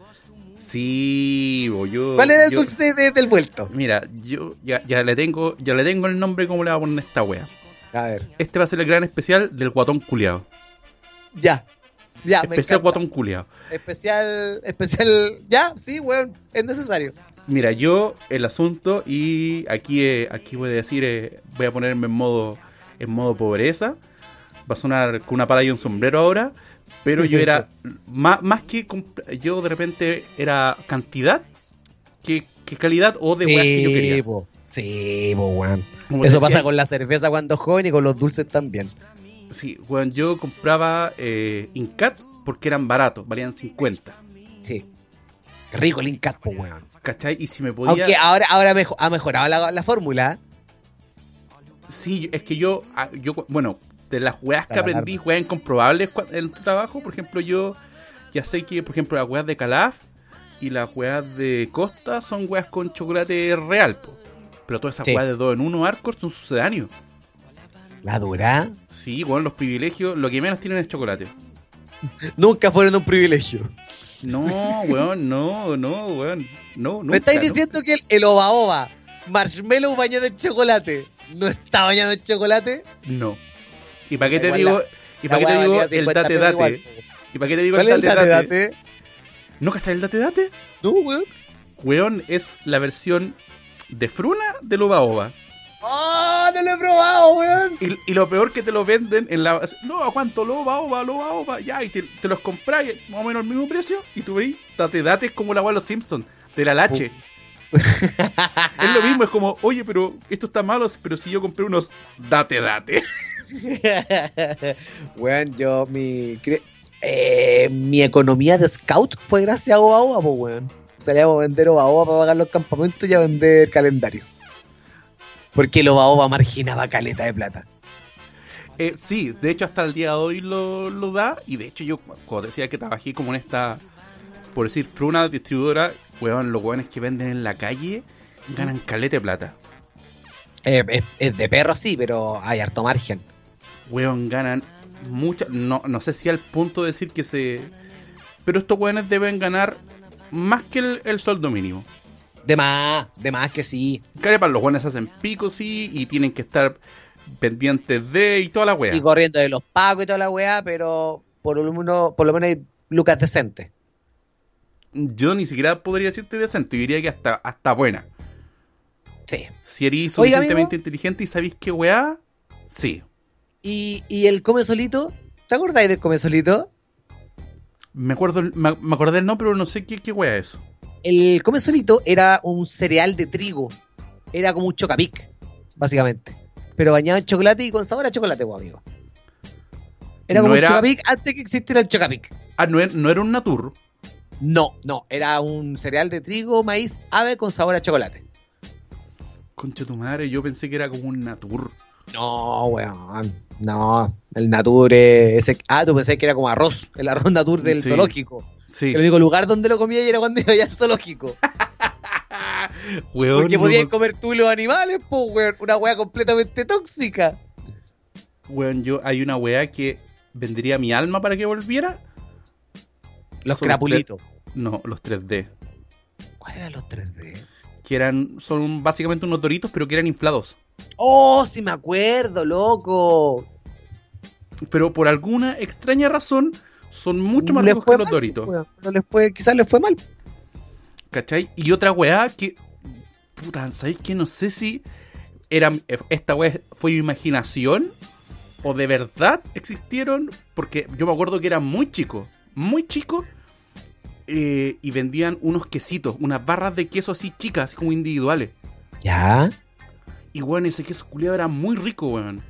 Sí, bo, yo. ¿Cuál era el yo- dulce de- de- del vuelto? Mira, yo ya, ya le tengo, ya le tengo el nombre como le voy a poner a esta wea. A ver. Este va a ser el gran especial del guatón culiado. Ya. Ya, me Especial encanta. guatón culiado. Especial, especial. Ya, sí, weón, es necesario. Mira, yo el asunto y aquí eh, aquí voy a decir, eh, voy a ponerme en modo en modo pobreza. Va a sonar con una pala y un sombrero ahora, pero yo era más, más que comp- yo de repente era cantidad que, que calidad o de weas que yo quería. po. Sí, po, weón. Como Eso decía- pasa con la cerveza cuando joven y con los dulces también. Sí, weón, yo compraba eh, Incat porque eran baratos, valían cincuenta. Sí. Qué rico el Incat, po, weón. ¿Cachai? Y si me podía... Aunque ahora, ahora mejo- ha mejorado la, la fórmula. Sí, es que yo, ah, yo bueno, de las weas que Para aprendí, alarma. weas incomprobables cua- en tu trabajo, por ejemplo, yo ya sé que, por ejemplo, las weas de Calaf y las weas de Costa son weas con chocolate real, po. Pero todas esas Sí. weas de dos en uno Arcor son sucedáneos. La dura. Sí, weón, los privilegios, lo que menos tienen es chocolate. Nunca fueron un privilegio. No, weón, no, no, weón. No, nunca, Me estáis no. diciendo que el, el Oba Oba Marshmallow bañado en chocolate no está bañado en chocolate. No. ¿Y para qué te Igual digo, la- y para qué te La digo weá el valía cincuenta date pesos date? igual, po. ¿Y para qué te digo ¿Cuál el es el date date date? date? ¿No cachai el date date? No, weón. Weón, es la versión de Fruna del Oba Oba. ¡Oh! No lo he probado, weón. Y, y lo peor que te lo venden en la... No, ¿a cuánto? Lo Oba Oba, lo Oba Oba. Ya, y te, te los compras más o menos al mismo precio. Y tú veis, date date es como la weá de los Simpsons, de la lache. Es lo mismo, es como, oye, pero esto está malo, pero si yo compré unos date date. Weón, yo, mi. cre- eh, mi economía de scout fue gracias a Oba Oba, pues, weón. Salíamos a vender Oba Oba para pagar los campamentos y a vender calendario. Porque el Oba Oba marginaba caleta de plata. Eh, sí, de hecho hasta el día de hoy lo, lo da. Y de hecho yo cuando decía que trabajé como en esta, por decir, Fruna distribuidora, weón, los weones que venden en la calle ganan caleta de plata. Eh, es, es de perro, sí, pero hay harto margen. Weón, ganan mucha, no, no sé si al punto de decir que se... Pero estos weones deben ganar más que el, el sueldo mínimo. De más, de más que sí. Carepas, los weones hacen pico, sí, y tienen que estar pendientes de y toda la wea. Y corriendo de los pagos y toda la weá, pero por lo menos, por lo menos hay lucas decentes. Yo ni siquiera podría decirte decente, yo diría que hasta, hasta buena. Sí. Si eres Oiga, suficientemente amigo. inteligente y sabéis qué weá, sí. ¿Y, y el come solito? ¿Te acordáis del come solito? Me acuerdo, me, me acordé el nombre, pero no sé qué, qué weá es. El come solito era un cereal de trigo era como un Chocapic, básicamente. Pero bañado en chocolate y con sabor a chocolate, pues, amigo. Era No como era- un Chocapic antes que existiera el Chocapic. Ah, no era, no era un Natur. No, no, era un cereal de trigo, maíz, ave con sabor a chocolate. Concha tu madre, yo pensé que era como un Natur. No, weón, no, el Nature, ese, ah, tú pensé que era como arroz, el arroz Natur del Sí. zoológico. Sí. El único lugar donde lo comía y era cuando iba ya al zoológico. Weón, Porque no podías me- comer tú y los animales, pues, weón, una weá completamente tóxica. weón, yo hay una weá que vendería mi alma para que volviera. Los Son crapulitos. tres- No, los tres D. ¿Cuáles eran los tres D? Que eran, son básicamente unos doritos, pero que eran inflados. Oh, sí me acuerdo, loco. Pero por alguna extraña razón, son mucho más Le ricos fue que los mal, doritos. weón, pero les fue, quizás les fue mal. ¿Cachai? Y otra weá que. Puta, ¿sabéis qué? No sé si era, esta weá fue mi imaginación o de verdad existieron. Porque yo me acuerdo que era muy chico, muy chico. eh, y vendían unos quesitos, unas barras de queso así chicas, así como individuales. Ya. Y weón, ese queso culiado era muy rico, weón.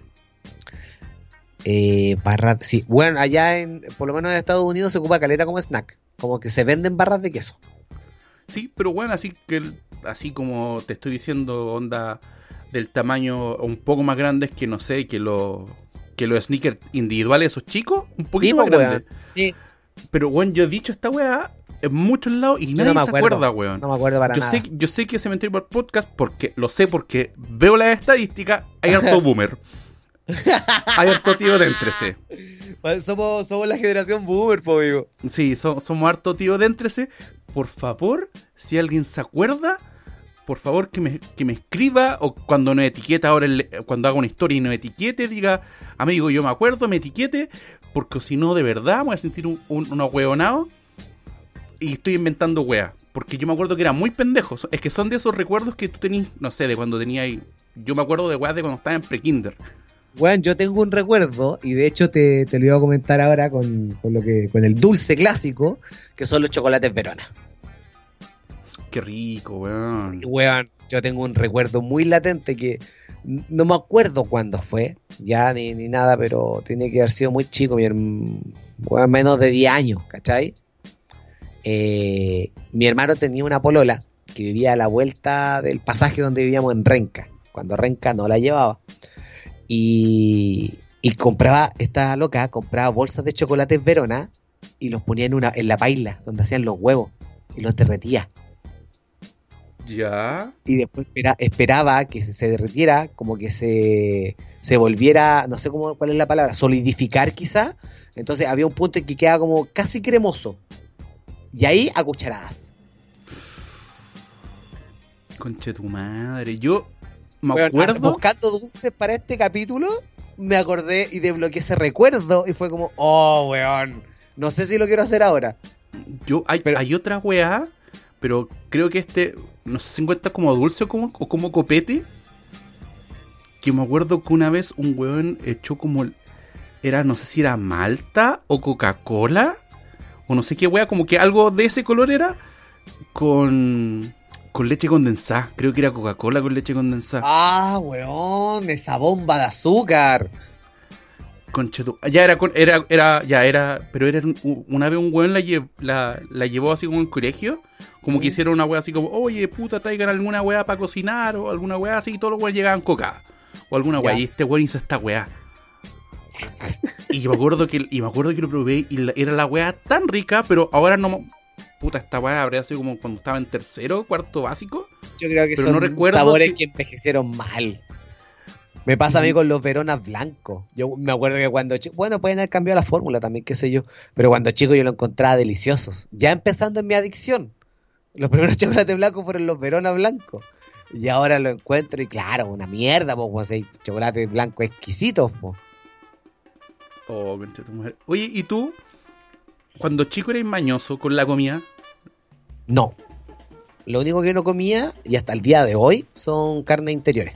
Eh, barras, sí. Bueno, allá en, por lo menos en Estados Unidos se ocupa caleta como snack. Como que se venden barras de queso. Sí, pero bueno, así que el- así como te estoy diciendo, onda del tamaño un poco más grandes que no sé, que los que los sneakers individuales esos chicos, un poquito Sí, más pues, grandes. weón. Sí, Pero bueno, yo he dicho esta weá en muchos lados y Yo nadie no me se acuerdo. acuerda, weón. no me acuerdo para yo nada. sé, yo sé que Cementerio por Podcast porque lo sé porque veo las estadísticas, hay harto boomer. Hay harto tío de entre sí. Bueno, Somos, somos la generación boomer, po, amigo. Sí, so- somos harto tío de entre sí. Por favor, si alguien se acuerda, por favor que me, que me escriba o cuando nos etiqueta ahora, el- cuando haga una historia y nos etiquete, diga, amigo, yo me acuerdo, me etiquete, porque si no, de verdad, me voy a sentir un, un, un ahueonado y estoy inventando weas. Porque yo me acuerdo que era muy pendejo. Es que son de esos recuerdos que tú tenías, no sé, de cuando tenía ahí. Yo me acuerdo de weas de cuando estaba en pre-kinder. Bueno, yo tengo un recuerdo, y de hecho te, te lo iba a comentar ahora con, con lo que con el dulce clásico, que son los chocolates Verona. Qué rico, weón. Y, weón, yo tengo un recuerdo muy latente que n- no me acuerdo cuándo fue, ya ni, ni nada, pero tiene que haber sido muy chico, mi herm- weón, menos de diez años, ¿cachai? Eh, mi hermano tenía una polola que vivía a la vuelta del pasaje donde vivíamos en Renca, cuando Renca no la llevaba. Y, y compraba, esta loca compraba bolsas de chocolates Verona y los ponía en, una, en la paila donde hacían los huevos y los derretía. Ya. Y después espera- esperaba que se derritiera, como que se, se volviera, no sé cómo, cuál es la palabra, solidificar quizá. Entonces había un punto en que quedaba como casi cremoso. Y ahí a cucharadas. Conche tu madre. Yo me Weón, acuerdo. buscando dulces para este capítulo, me acordé y desbloqueé ese recuerdo y fue como, oh, weón, no sé si lo quiero hacer ahora. Yo, hay, Pero- hay otra weá, pero creo que este, no sé si encuentra como dulce o como, o como copete. Que me acuerdo que una vez un weón echó como, el- era, no sé si era Malta o Coca-Cola, o no sé qué weá, como que algo de ese color era, con, con leche condensada. Creo que era Coca-Cola con leche condensada. Ah, weón, esa bomba de azúcar. Conchetu- ya era, con- era, era, ya era, pero era un- una vez un weón la, lle- la, la llevó así como en el colegio, como que Mm. hicieron una weá así como, oye, puta, traigan alguna weá para cocinar, o alguna weá así, y todos los weones llegaban coca, o alguna weá, Ya. y este weón hizo esta weá. Y yo me acuerdo que, y me acuerdo que lo probé, y la- era la weá tan rica, pero ahora no, me- puta, esta weá habría sido como cuando estaba en tercero, cuarto básico. Yo creo que Pero son no recuerdo sabores si- que envejecieron mal. Me pasa a mí con los Veronas blancos. Yo me acuerdo que cuando chico, bueno, pueden haber cambiado la fórmula también, qué sé yo, pero cuando chico yo lo encontraba deliciosos. Ya empezando en mi adicción. Los primeros chocolates blancos fueron los Veronas blancos. Y ahora lo encuentro y claro, una mierda, pues, hay chocolate blanco exquisitos, po. Oh, concha tu madre. Oye, ¿y tú, cuando chico eres mañoso con la comida? No. Lo único que no comía, y hasta el día de hoy, son carnes interiores.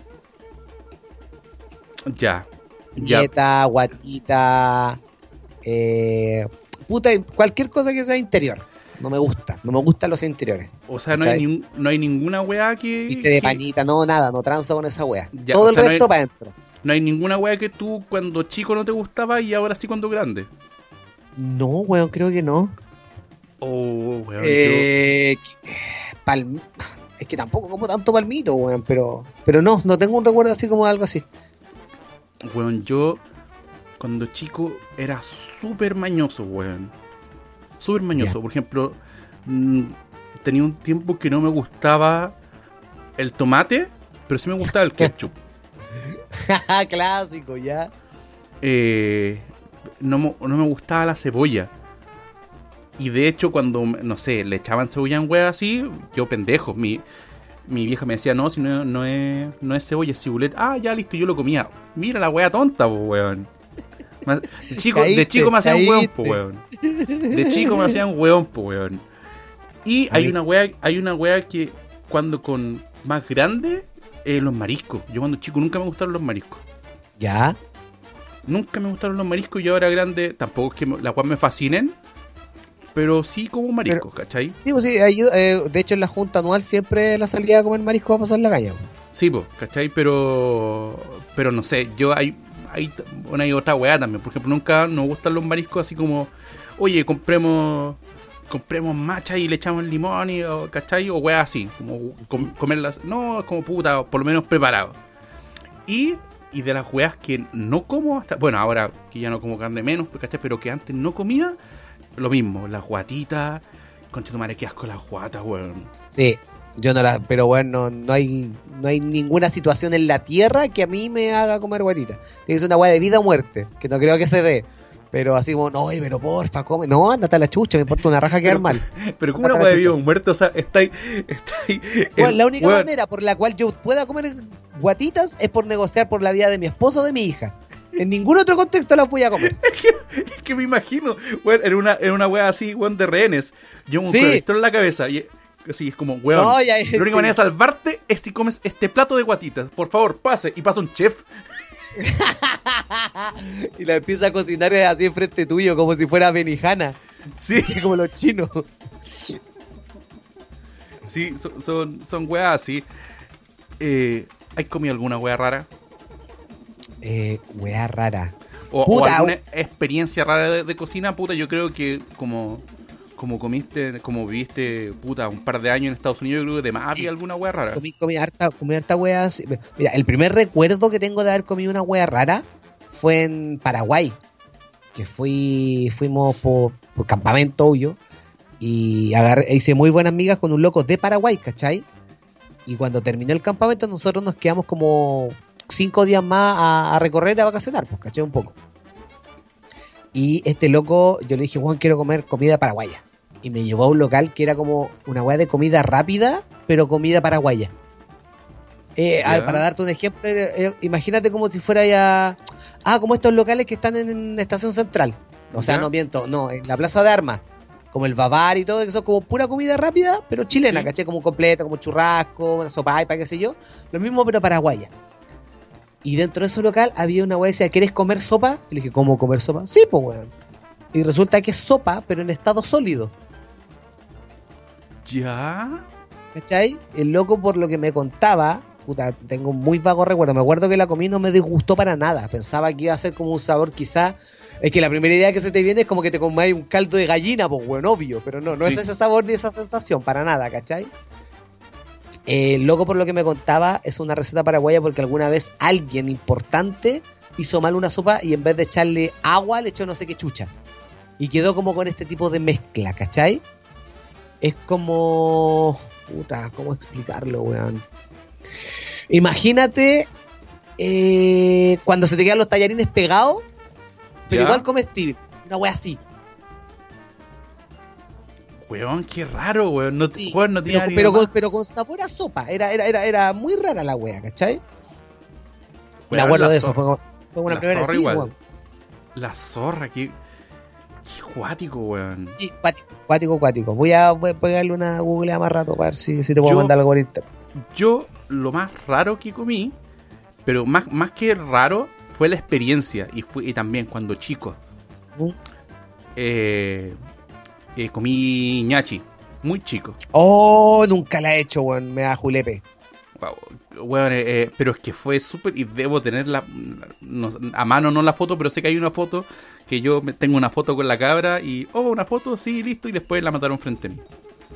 Ya. Ya. Dieta, guatita, eh, puta, cualquier cosa que sea interior. no me gusta, no me gustan los interiores. O sea, no hay, ni, no hay ninguna weá que... Viste de que... panita, no, nada, no transo con esa weá. Ya, Todo el sea, resto no hay, para adentro. No hay ninguna weá que tú cuando chico no te gustaba y ahora sí cuando grande. No, weón, creo que no. Oh, weón. Eh, yo... Palm... Es que tampoco como tanto palmito, weón, pero pero no, no tengo un recuerdo así como de algo así. Weón, yo cuando chico era súper mañoso, weón. Súper mañoso. Yeah. Por ejemplo, mmm, tenía un tiempo que no me gustaba el tomate, pero sí me gustaba el ketchup. Clásico, ya. Eh, no, no me gustaba la cebolla. Y de hecho, cuando, no sé, le echaban cebolla en hueá así, yo pendejo. Mi, mi vieja me decía, no, si no, no, es, no es cebolla, es cibulet. Ah, ya, listo, yo lo comía. Mira la hueá tonta, po, weón. De chico, caíste, de chico me hacían caíste. Hueón, po, weón. De chico me hacían hueón, po, weón. Y hay una hueá, hay una hueá que cuando con más grande, eh, los mariscos. Yo cuando chico nunca me gustaron los mariscos. ¿Ya? Nunca me gustaron los mariscos y ahora grande, tampoco es que las hueás me fascinen. Pero sí como mariscos, pero, ¿cachai? Sí, pues sí, ayuda, eh, de hecho en la junta anual siempre la salida a comer mariscos va a pasar la caña. Sí, pues, ¿cachai? Pero pero no sé, yo hay, hay una y otra weá también. Por ejemplo, nunca nos gustan los mariscos así como, oye, compremos compremos macha y le echamos limón, y, o, ¿cachai? O weá así, como com, comerlas, no, como puta, por lo menos preparado. Y, y de las weas que no como hasta, bueno, ahora que ya no como carne menos, ¿cachai? Pero que antes no comía, lo mismo, las guatitas. Concha tu madre, qué asco las guatas, weón. Sí, yo no las... Pero bueno, no, no hay no hay ninguna situación en la tierra que a mí me haga comer guatitas. Tiene que ser una hueá de vida o muerte, que no creo que se dé. Pero así como, no, pero porfa, come. No, ándate a la chucha, me importa una raja quedar mal. Pero como una hueá de vida o muerte, o sea, está ahí... Está ahí bueno, el, la única weón. manera por la cual yo pueda comer guatitas es por negociar por la vida de mi esposo o de mi hija. En ningún otro contexto las voy a comer. Es que, es que me imagino, weón, en una, en una wea así, weón, de rehenes. Yo un sí. en la cabeza. Y así es como, weón. No, ya, la única sí. manera de salvarte es si comes este plato de guatitas. Por favor, pase. Y pasa un chef. Y la empieza a cocinar así enfrente tuyo, como si fuera benijana. Sí. Así como los chinos. Sí, son, son, son weas así. Eh, ¿Has comido alguna wea rara? Eh, wea rara. O, o alguna experiencia rara de, de cocina, puta, yo creo que como como comiste, como viviste, puta, un par de años en Estados Unidos, yo creo que de más había alguna wea rara. Comí, comí harta, comí harta wea. Mira, el primer recuerdo que tengo de haber comido una wea rara fue en Paraguay. Que fui, fuimos por, por campamento, obvio, y agarré, hice muy buenas amigas con un loco de Paraguay, ¿cachai? Y cuando terminó el campamento, nosotros nos quedamos como cinco días más a, a recorrer, a vacacionar, pues, caché un poco. Y este loco, yo le dije, Juan, quiero comer comida paraguaya. Y me llevó a un local que era como una weá de comida rápida, pero comida paraguaya. Eh, a ver, para darte un ejemplo, eh, imagínate como si fuera ya... Ah, como estos locales que están en, en Estación Central. O sea, ¿ya? no miento, no, en la Plaza de Armas. Como el Bavar y todo, que son como pura comida rápida, pero chilena, ¿sí? ¿Caché? Como completa, como churrasco, una sopa y para qué sé yo. Lo mismo, pero paraguaya. Y dentro de ese local había una weá que decía, ¿querés comer sopa? Y le dije, ¿cómo comer sopa? Sí, pues weón. Y resulta que es sopa, pero en estado sólido. ¿Ya? ¿Cachai? El loco, por lo que me contaba, puta, tengo un muy vago recuerdo. Me acuerdo que la comí no me disgustó para nada. Pensaba que iba a ser como un sabor quizá... Es que la primera idea que se te viene es como que te comáis un caldo de gallina, pues weón, obvio. Pero no, no sí. es ese sabor ni esa sensación, para nada, ¿cachai? Eh, loco, por lo que me contaba, es una receta paraguaya porque alguna vez alguien importante hizo mal una sopa y en vez de echarle agua le echó no sé qué chucha y quedó como con este tipo de mezcla, ¿cachai? Es como... puta, ¿cómo explicarlo, weón? Imagínate eh, cuando se te quedan los tallarines pegados, pero ¿ya? igual comestible, una wea así. Weón, qué raro, weón. No, sí, weón, no pero, tiene pero, con, pero con sabor a sopa. Era, era, era, era muy rara la wea, ¿cachai? Weón, me acuerdo de eso. Fue, fue una la primera zorra sí, igual. Weón. La zorra, qué, qué cuático, weón. Sí, cuático, cuático, cuático. Voy a, voy a pegarle una googleada más rato para ver si, si te puedo yo, mandar algo ahorita. Yo, lo más raro que comí, pero más, más que raro, fue la experiencia. Y, fue, y también cuando chico. ¿Mm? Eh... eh, comí ñachi, muy chico. Oh, nunca la he hecho, weón. Me da julepe. Wow, weón, eh, eh, pero es que fue súper, y debo tenerla no, a mano, no la foto, pero sé que hay una foto, que yo me- tengo una foto con la cabra y, oh, una foto, sí, listo, y después la mataron frente a mí.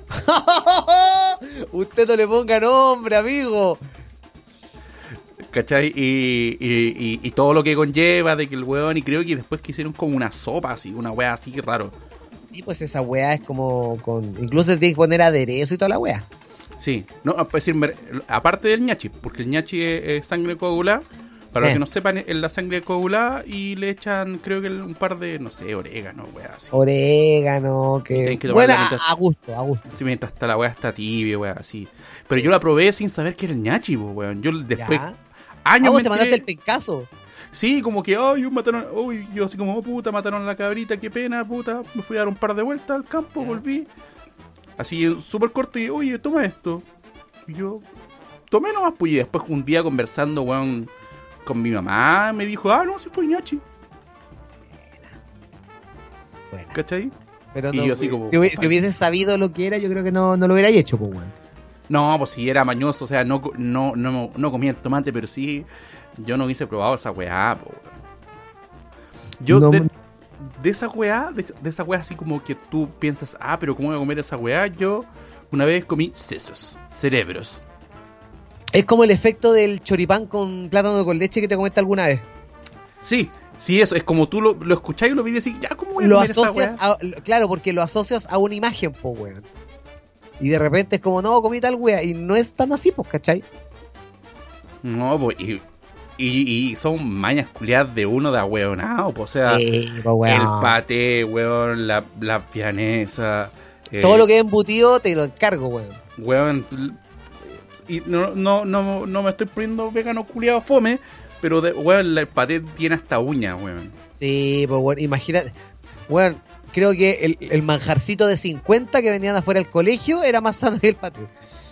Usted no le ponga nombre, amigo. ¿Cachai? Y, y, y, y todo lo que conlleva de que el weón, y creo que después que hicieron como una sopa así, una wea así raro. Sí, pues esa weá es como con... Incluso tiene que poner aderezo y toda la weá. Sí, no, es decir, me- aparte del ñachi, porque el ñachi es, es sangre coagulada. Para los Eh. que no sepan, es la sangre coagulada y le echan, creo que un par de, no sé, orégano, wea así. Orégano, Y que... tienen que tomar Bueno, la a, mitad. a gusto, a gusto. Sí, mientras está la weá está tibia, weá, así. Pero yo la probé sin saber que era el ñachi, po, weón. Yo después, Ya. años Ah, vos me te mandaste enteré- el pencazo. Sí, como que, ay, mataron, uy, yo así como, oh, puta, mataron a la cabrita, qué pena, puta. Me fui a dar un par de vueltas al campo, Ya. volví. Así, súper corto, y, oye, toma esto. Y yo, tomé nomás, pues, y después un día conversando, weón, con mi mamá, me dijo, ah, no, si fue ñachi, Bueno, ¿cachai? pero Y no, yo así como, si, hubi- si hubiese sabido lo que era, yo creo que no, no lo hubiera hecho, pues, weón. No, pues si era mañoso, o sea, no, co- no, no, no comía el tomate, pero sí, yo no hubiese probado esa weá, po, weón. Yo, No, de, de esa weá, de, de esa weá así como que tú piensas, ah, pero ¿cómo voy a comer esa weá? Yo una vez comí sesos, cerebros. Es como el efecto del choripán con plátano con leche que te comiste alguna vez. Sí, sí, eso, es como tú lo, lo escuchás y lo ves y decís, ya, ¿cómo voy a Lo comer esa asocias weá? a, claro, porque lo asocias a una imagen, pues, weón. Y de repente es como, no, comí tal weá. Y no es tan así, pues, ¿cachai? No, pues, y, y, y son mañas culiadas de uno de ahueonado, pues, o sea, Sí, pues, weón. el paté, weón, la, la pianesa. eh, Todo lo que es embutido te lo encargo, weón. Weón, y no, no, no, no me estoy poniendo vegano culiado fome, pero de, weón, el paté tiene hasta uña, weón. Sí, pues, weón, imagínate. Weón, creo que el, el manjarcito de cincuenta que venían afuera del colegio era más sano que el paté.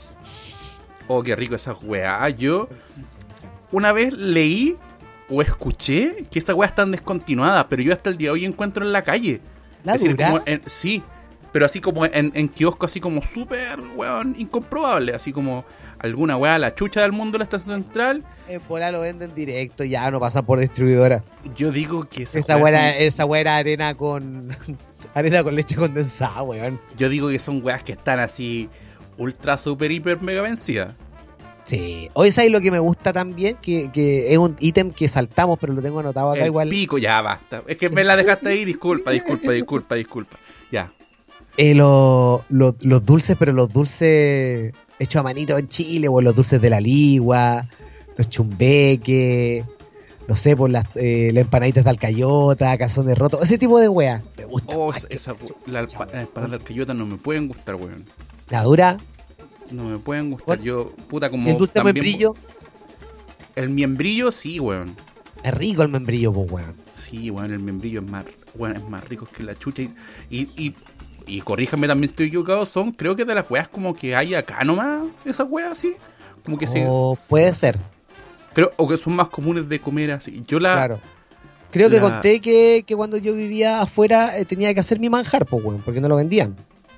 Oh, qué rico esa weá. Yo una vez leí o escuché que esa weá están descontinuadas, pero yo hasta el día de hoy encuentro en la calle. ¿La Es decir, dura? como en- sí, pero así como en, en kiosco, así como súper, weón, incomprobable. Así como alguna weá, la chucha del mundo de la estación central. En Pola lo venden directo, ya no pasa por distribuidora. Yo digo que esa, Esa weá weá, son- era- esa weá era arena con arena con leche condensada, weón. yo digo que son weas que están así ultra, super, hiper, mega vencidas. Sí. Hoy sabes lo que me gusta también, que, que es un ítem que saltamos, pero lo tengo anotado acá El igual. pico, ya basta. Es que me la dejaste ahí, disculpa, disculpa, disculpa, disculpa. Ya. Eh, lo- lo- los dulces, pero los dulces hechos a manito en Chile, o los dulces de la ligua, los chumbeques, no sé, por las, eh, las empanaditas de alcayota, cazones rotos, ese tipo de weá. Me gusta. Oh, más esa, que- esa- la, alpa- las empanadas de alcayota no me pueden gustar, weón. La dura, No me pueden gustar. ¿Cuál? Yo, puta, como. el dulce de también- membrillo, El miembrillo, sí, weón. es rico el membrillo, pues weón. Sí, weón, el membrillo es más, weón, es más rico que la chucha. Y, y, y, y corríjame también si estoy equivocado, son, creo que de las weas como que hay acá nomás, esas weas así. Como que se. O puede ser, Creo, o que son más comunes de comer así. Yo la. claro. Creo que la- conté que, que cuando yo vivía afuera eh, tenía que hacer mi manjar, pues weón, porque no lo vendían.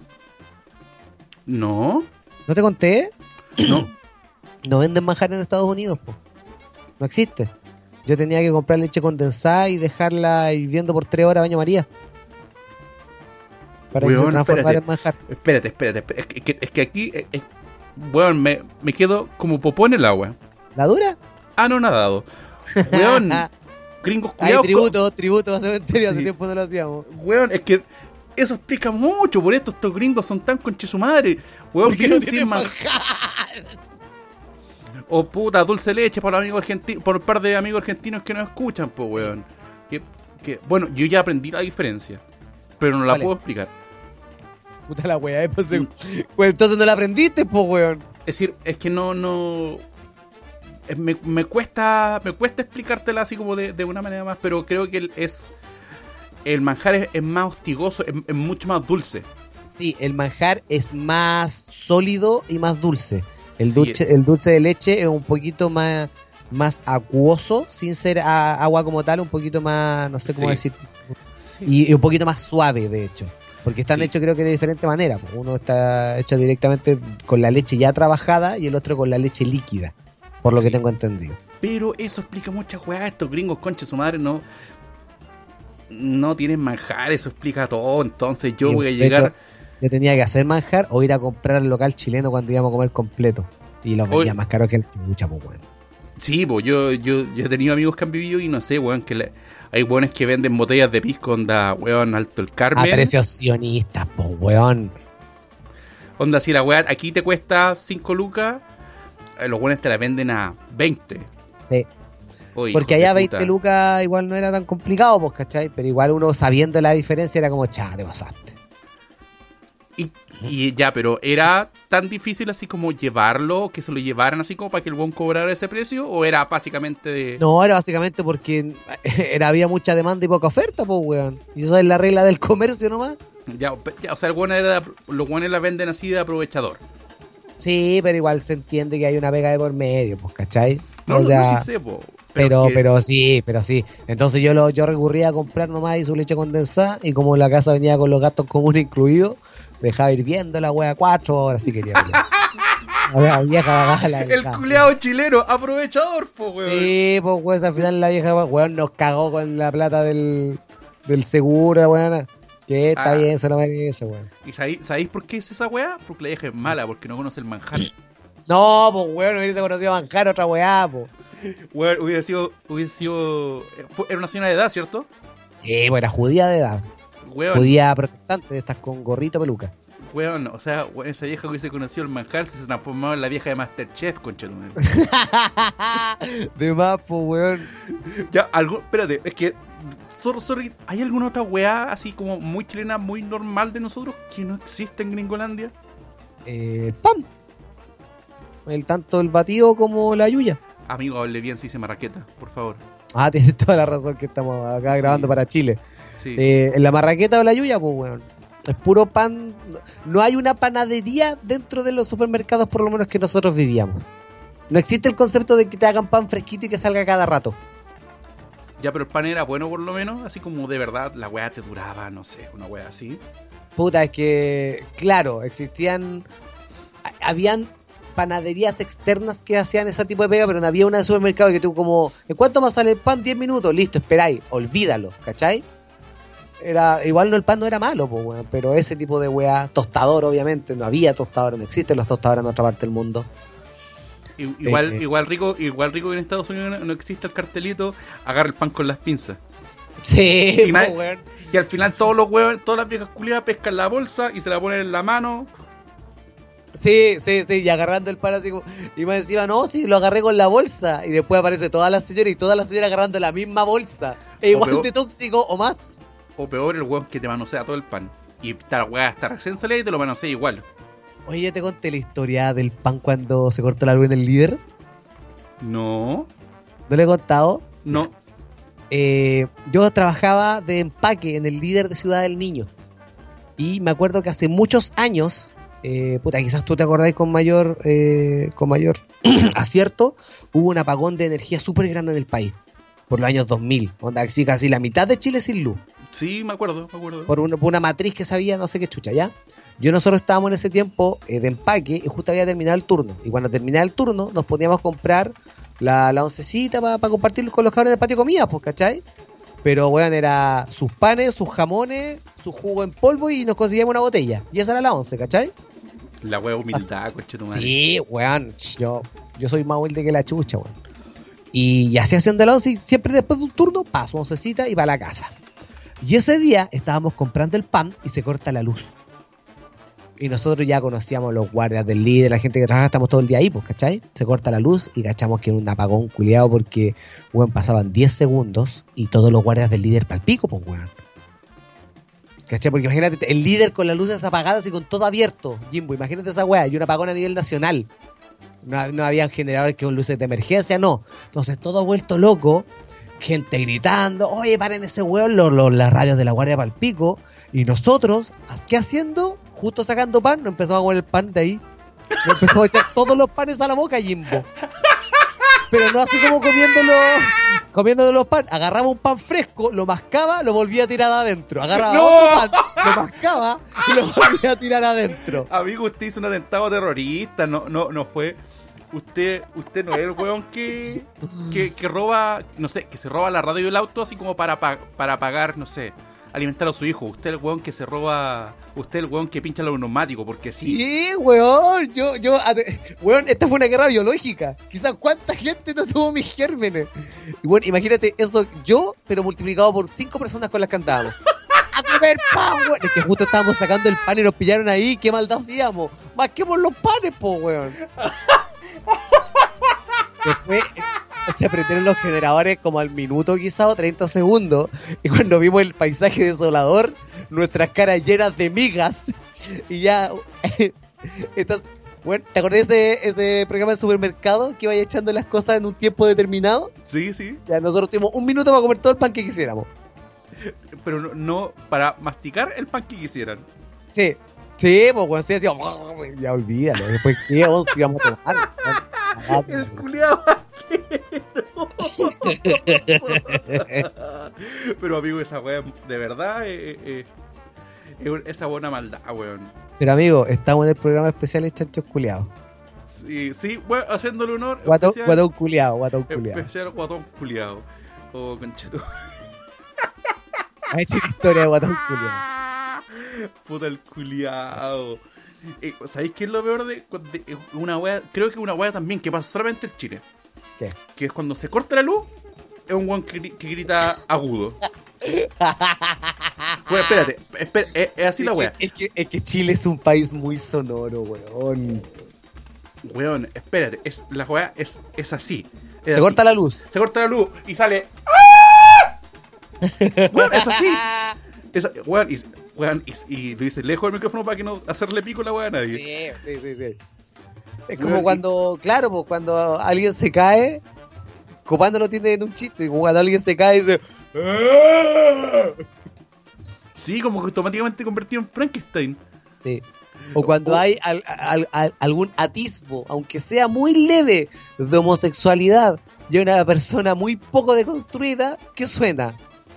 No, ¿No te conté? no. No venden manjar en Estados Unidos, po. No existe. Yo tenía que comprar leche condensada y dejarla hirviendo por tres horas a baño María. Para que Weón, se transformara espérate. en manjar. Espérate, espérate, espérate. Es que, es que aquí, es, es- weón, me, me quedo como popó en el agua. ¿La dura? Ah, no, nadado. Weón, gringos Hay culiados. tributo, tributo a cementerio, hace Sí. tiempo no lo hacíamos. Weón, es que eso explica mucho. Por esto estos gringos son tan conche su madre. Weón, Porque no viven tienen sin man- manjar. O puta, dulce leche por, amigos argentinos, por un par de amigos argentinos que no escuchan, pues, weón. Que, que, bueno, yo ya aprendí la diferencia, pero no la ¿Cuál es? puedo explicar. Puta la wea, eh, pues, eh, pues entonces no la aprendiste, pues weón. Es decir, es que no, no. es- Me, me cuesta. Me cuesta explicártela así como de, de una manera más, pero creo que el, es. El manjar es, es más hostigoso, es, es mucho más dulce. Sí, el manjar es más sólido y más dulce. El, Sí. dulce, el dulce de leche es un poquito más, más acuoso, sin ser a- agua como tal, un poquito más, no sé cómo Sí. decir, Sí. y, y un poquito más suave, de hecho. Porque están Sí. hechos creo que de diferente manera. Pues uno está hecho directamente con la leche ya trabajada y el otro con la leche líquida, por lo Sí. que tengo entendido. Pero eso explica muchas weas. Estos gringos, concha su madre, no no tienen manjar. Eso explica todo. Entonces yo Sí, voy a de llegar... hecho, yo tenía que hacer manjar o ir a comprar al local chileno cuando íbamos a comer completo. Y lo vendía Hoy- más caro que el chucha, pues bueno. Sí, pues yo, yo, yo he tenido amigos que han vivido y no sé, weón, que le- hay weones que venden botellas de pisco, onda, weón, Alto el A Carmen. precios sionistas, pues weón. Onda, si la weá aquí te cuesta cinco lucas, eh, los weones te la venden a veinte. Sí. Oye, Porque hijo de allá puta. veinte lucas igual no era tan complicado, pues, ¿cachai? Pero igual uno sabiendo la diferencia era como, cha, te pasaste. Y, y ya, pero ¿era tan difícil así como llevarlo, que se lo llevaran así como para que el weón cobrara ese precio? ¿O era básicamente de... No, era básicamente porque era, había mucha demanda y poca oferta, pues, weón. Y eso es la regla del comercio nomás. Ya, ya, o sea, el weón era de- los weones la venden así de aprovechador. Sí, pero igual se entiende que hay una pega de por medio, pues, ¿cachai? No, O no, sea, no, sí sé, po, pero, que- pero sí, pero sí. Entonces yo lo, yo recurría a comprar nomás y su leche condensada y como la casa venía con los gastos comunes incluidos, dejaba hirviendo la wea cuatro horas si quería. A ver, la vieja bajaba la El dejaba. culeado chileno, aprovechador, po, weón. Sí, pues weón, al final la vieja weón nos cagó con la plata del, del seguro, weón. Que está Ah. bien, se lo merece, weón. ¿Y sabéis, sabéis por qué es esa weá? Porque la vieja es mala, porque no conoce el manjar. No, pues weón, no hubiese conocido a manjar otra weá, pues. Weón, hubiera sido, hubiera sido... fue- Era una señora de edad, ¿cierto? Sí, pues era judía de edad. Weón, Judía protestante, de estas con gorrito peluca. weón, o sea, weón, esa vieja hubiese conocido el manjar si se transformaba en la vieja de Masterchef, conchetumare. De más, pues weón. Ya, algo, espérate, es que... Sorry, sorry, ¿hay alguna otra weá así como muy chilena, muy normal de nosotros que no existe en Gringolandia? Eh, el pan. El, tanto el batido como la yuya. Amigo, hable bien si dice marraqueta, por favor. Ah, tienes toda la razón que estamos acá Sí. grabando para Chile. Sí. Eh, en la marraqueta o la yuya, pues weón. Es puro pan. No- No hay una panadería dentro de los supermercados, por lo menos que nosotros vivíamos. No existe el concepto de que te hagan pan fresquito y que salga cada rato. Ya, pero el pan era bueno por lo menos, así como de verdad la weá te duraba, no sé, una weá así. Puta, es que, claro, existían. ha- Habían panaderías externas que hacían ese tipo de pega, pero no había una de supermercado que tú, como, ¿en cuánto más sale el pan? diez minutos, listo, esperáis, olvídalo, ¿cachai? Era, igual no, el pan no era malo, pues, weón, pero ese tipo de weá, tostador, obviamente, no había tostador, no existen los tostadores en otra parte del mundo. I- Igual, Eh, eh. igual rico, igual rico que en Estados Unidos no, no existe el cartelito, agarra el pan con las pinzas. Sí, Y nadie- po, weón. Y al final todos los huevos, todas las viejas culiadas pescan la bolsa y se la ponen en la mano. Sí, sí, sí, y agarrando el pan así como, y más encima, no, sí, lo agarré con la bolsa, y después aparece todas las señoras y todas las señoras agarrando la misma bolsa, e igual peor- de tóxico o más. O peor, el hueón que te manosea todo el pan. Y esta weá está recién salida y te lo manosea igual. Oye, yo te conté la historia del pan cuando se cortó la luz en el líder. No, ¿No le he contado? no. Eh, yo trabajaba de empaque en el líder de Ciudad del Niño. Y me acuerdo que hace muchos años, eh, puta, quizás tú te acordáis con mayor, eh, con mayor acierto, hubo un apagón de energía súper grande en el país. Por los años dos mil. Onda, así casi la mitad de Chile sin luz. Sí, me acuerdo, me acuerdo. Por una, por una matriz que sabía no sé qué chucha, ¿ya? Yo nosotros estábamos en ese tiempo eh, de empaque y justo había terminado el turno. Y cuando terminaba el turno nos podíamos comprar la, la oncecita para compartir con los cabros del patio de comida, pues, ¿cachai? Pero, weón, era sus panes, sus jamones, su jugo en polvo y nos conseguíamos una botella. Y esa era la once, ¿cachai? La weá humildad, coche tu madre. Sí, weón, yo, yo soy más humilde que la chucha, weón. Y, y así haciendo la once y siempre después de un turno, paso oncecita y para la casa. Y ese día estábamos comprando el pan y se corta la luz. Y nosotros ya conocíamos los guardias del líder, la gente que trabaja, estamos todo el día ahí, pues, ¿cachai? Se corta la luz y cachamos que era un apagón culiado porque, weón, pasaban diez segundos y todos los guardias del líder pa'l pico, pues, weón. ¿Cachai? Porque imagínate, el líder con las luces apagadas y con todo abierto, Jimbo, imagínate esa weá, y un apagón a nivel nacional. No, no habían generadores que con luces de emergencia, no. Entonces todo vuelto loco, gente gritando, oye, paren ese weón, los, los, las radios de la guardia pa'l pico. Y nosotros, ¿qué haciendo? Justo sacando pan, nos empezamos a comer el pan de ahí. Nos empezamos a echar todos los panes a la boca, Jimbo. Pero no así como comiéndolo, comiendo los pan, agarraba un pan fresco, lo mascaba, lo volvía a tirar adentro. Agarraba ¡No! otro pan, lo mascaba y lo volvía a tirar adentro. Amigo, usted hizo un atentado terrorista, no, no, no fue. Usted, usted no es el weón que, que, que roba, no sé, que se roba la radio y el auto así como para, pa- para pagar, no sé, alimentar a su hijo. Usted es el weón que se roba, usted es el weón que pincha los neumáticos, porque sí. Sí, weón, yo, yo, ade- weón, esta fue una guerra biológica. Quizás cuánta gente no tuvo mis gérmenes. Y bueno, imagínate eso yo, pero multiplicado por cinco personas con las que andábamos. A comer pan, weón. Es que justo estábamos sacando el pan y nos pillaron ahí, qué maldad hacíamos. Masquemos los panes, po, weón. Después se prendieron los generadores como al minuto quizá o treinta segundos. Y cuando vimos el paisaje desolador, nuestras caras llenas de migas. Y ya... Estas, bueno, ¿te acordás de ese, ese programa de supermercado que iba echando las cosas en un tiempo determinado? Sí, sí. Ya nosotros tuvimos un minuto para comer todo el pan que quisiéramos. Pero no, no para masticar el pan que quisieran. Sí. Sí, pues cuando se decía, ya olvídalo. Después, ¿qué once íbamos a tomar? El culiao Pero amigo, esa weá, de verdad, eh, eh, eh, esa buena maldad, weón. Pero amigo, estamos en el programa especial de Chanchos Culeados. Sí, sí, bueno, haciéndole honor. Guatón, especial- guatón culiado, guatón culiado. Especial guatón culiado. O concheto. Ahí tiene historia de guatón culiado. Puta el culiao. Eh, ¿Sabéis qué es lo peor de, de una wea? Creo que una wea también que pasa solamente en Chile. ¿Qué? Que es cuando se corta la luz, es un weón que, gri- que grita agudo. Bueno, espérate, espera, es, es así la wea. Es que, es que Chile es un país muy sonoro, weón. Weón, espérate, es, la wea es, es así. Es Se así. corta la luz. Se corta la luz y sale. ¡Ah! Weón, es así. Es, weón, y, weón, y, y lo dice lejos del micrófono para que no hacerle pico la wea a nadie. Sí, sí, sí, sí. Es Weón, como y- cuando, claro, pues cuando alguien se cae, Copando lo tiene en un chiste, como cuando alguien se cae y dice ¡ah! Sí, como que automáticamente convertido en Frankenstein. Sí. O cuando O- hay al- al- al- algún atisbo, aunque sea muy leve, de homosexualidad y una persona muy poco deconstruida, ¿qué suena?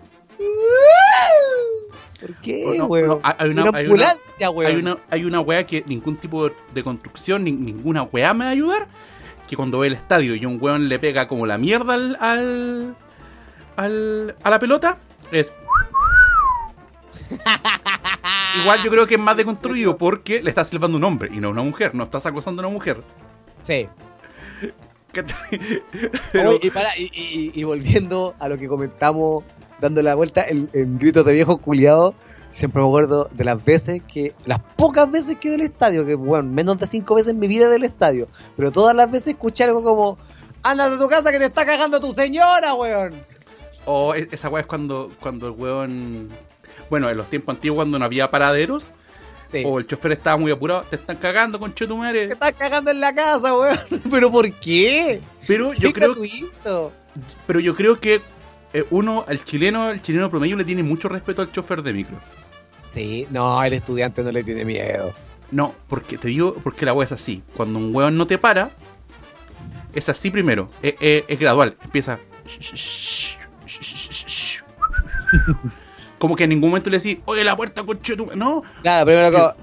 ¿Por qué, O no, weón? no, hay una- una hay una- ambulancia, weón. Hay una, hay una weá que ningún tipo de, de construcción, ni, ninguna weá me va a ayudar. Que cuando ve el estadio y un weón le pega como la mierda al, al, al- a la pelota, es. Igual yo creo que es más deconstruido porque le estás salvando un hombre y no una mujer. No estás acosando a una mujer. Sí. ¿Cachai? Pero- Oye, y, para, y, y- y volviendo a lo que comentamos, dando la vuelta en, en gritos de viejo culiado, siempre me acuerdo de las veces que, las pocas veces que he ido al estadio, que bueno, menos de cinco veces en mi vida del estadio, pero todas las veces escuché algo como, anda de tu casa que te está cagando tu señora, weón. O e- esa weá es cuando, cuando el weón. Bueno, en los tiempos antiguos cuando no había paraderos, Sí. o el chofer estaba muy apurado, te están cagando, conchetumare. Te estás cagando en la casa, weón. ¿Pero por qué? Pero yo ¿Qué creo, gratuito? pero yo creo que eh, uno, al chileno, el chileno promedio le tiene mucho respeto al chofer de micro. Sí, no, el estudiante no le tiene miedo. No, porque te digo, porque la weá es así. Cuando un weón no te para, es así primero. Es, es- es gradual. Empieza. Como que en ningún momento le decís, oye, la puerta, conchetumare. No, Claro, primero como...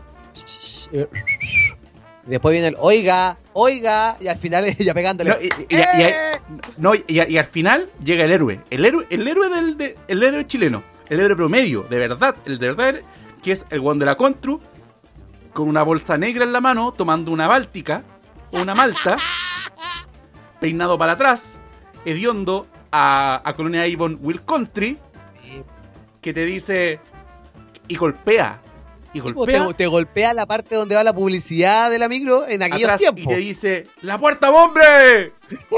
Después viene el oiga, oiga, y al final ya pegándole. No, y, y- y- y- ¡Eh! no, y- y al final llega el héroe. El héroe, el héroe del de- el héroe chileno. El héroe promedio, de verdad. El de verdad, que es el guan de la Contru, con una bolsa negra en la mano, tomando una báltica, una malta, peinado para atrás, hediondo a, a Colonia Avon Will Country, Sí. que te dice y golpea. Y Tipo, golpea te, te golpea la parte donde va la publicidad de la micro en aquellos atrás y tiempos. te dice ¡la puerta, hombre!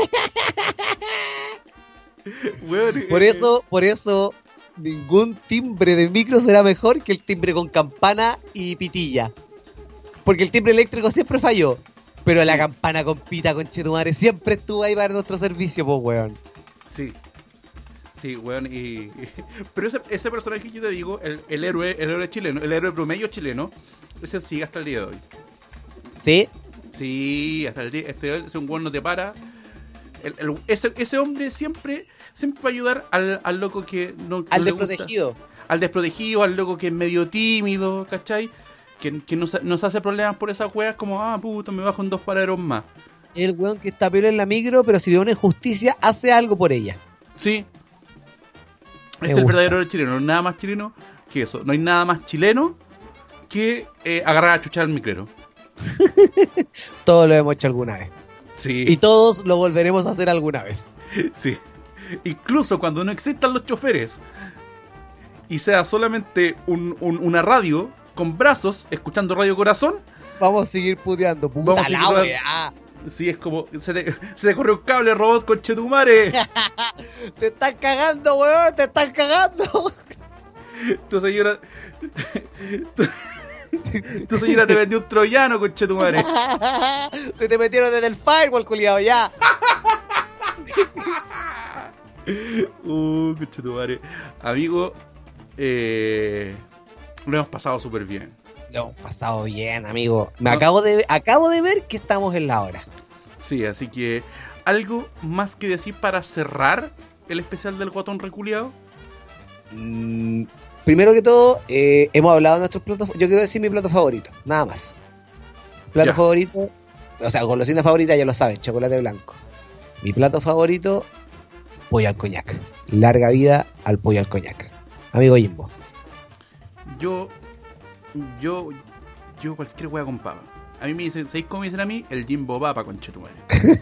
Weón, Por eh, eso, por eso, ningún timbre de micro será mejor que el timbre con campana y pitilla. Porque el timbre eléctrico siempre falló. Pero la campana con pita, con chetumare, siempre estuvo ahí para nuestro servicio, pues, weón. Sí. Sí, weón, y... Pero ese, ese personaje que yo te digo, el, el héroe, el héroe chileno, el héroe promedio chileno, ese sigue hasta el día de hoy. ¿Sí? Sí, hasta el día, este ese un weón no te para. el- el- ese, ese hombre siempre, siempre va a ayudar al, al loco que no, Al no le gusta. desprotegido. Al desprotegido, al loco que es medio tímido, ¿cachai? Que, que nos, nos hace problemas por esas weas como, ah, puta, me bajo en dos paraderos más. El weón que está peor en la micro, pero si ve una injusticia, hace algo por ella. Sí. Me Es el gusta. verdadero chileno. No hay nada más chileno que eso. No hay nada más chileno que eh, agarrar a chuchar al micrero. Todos lo hemos hecho alguna vez. Sí. Y todos lo volveremos a hacer alguna vez. Sí. Incluso cuando no existan los choferes y sea solamente un, un- una radio con brazos escuchando Radio Corazón, Vamos a seguir puteando. Puta Vamos a seguir la puteando. weá. sí es como. Se te, se te corre un cable, robot, conchetumare. Te están cagando, weón. Te están cagando. Tu señora. Tu, tu señora te vendió un troyano, conchetumare. Se te metieron desde el firewall, culiado, ya. Uh, conchetumare. Amigo, eh, lo hemos pasado súper bien. Lo hemos pasado bien, amigo. Me No. acabo de acabo de ver que estamos en la hora. Sí, así que. ¿Algo más que decir para cerrar el especial del guatón reculeado? Mm, primero que todo, eh, hemos hablado de nuestros platos. Yo quiero decir mi plato favorito, nada más. Plato Ya. favorito, o sea, golosina favorita, ya lo saben, chocolate blanco. Mi plato favorito, pollo al coñac. Larga vida al pollo al coñac. Amigo Jimbo. Yo. Yo. Yo cualquier wea con papa. A mí me dicen, ¿sabéis cómo me dicen a mí? El Jimbo Papa, conchetumare.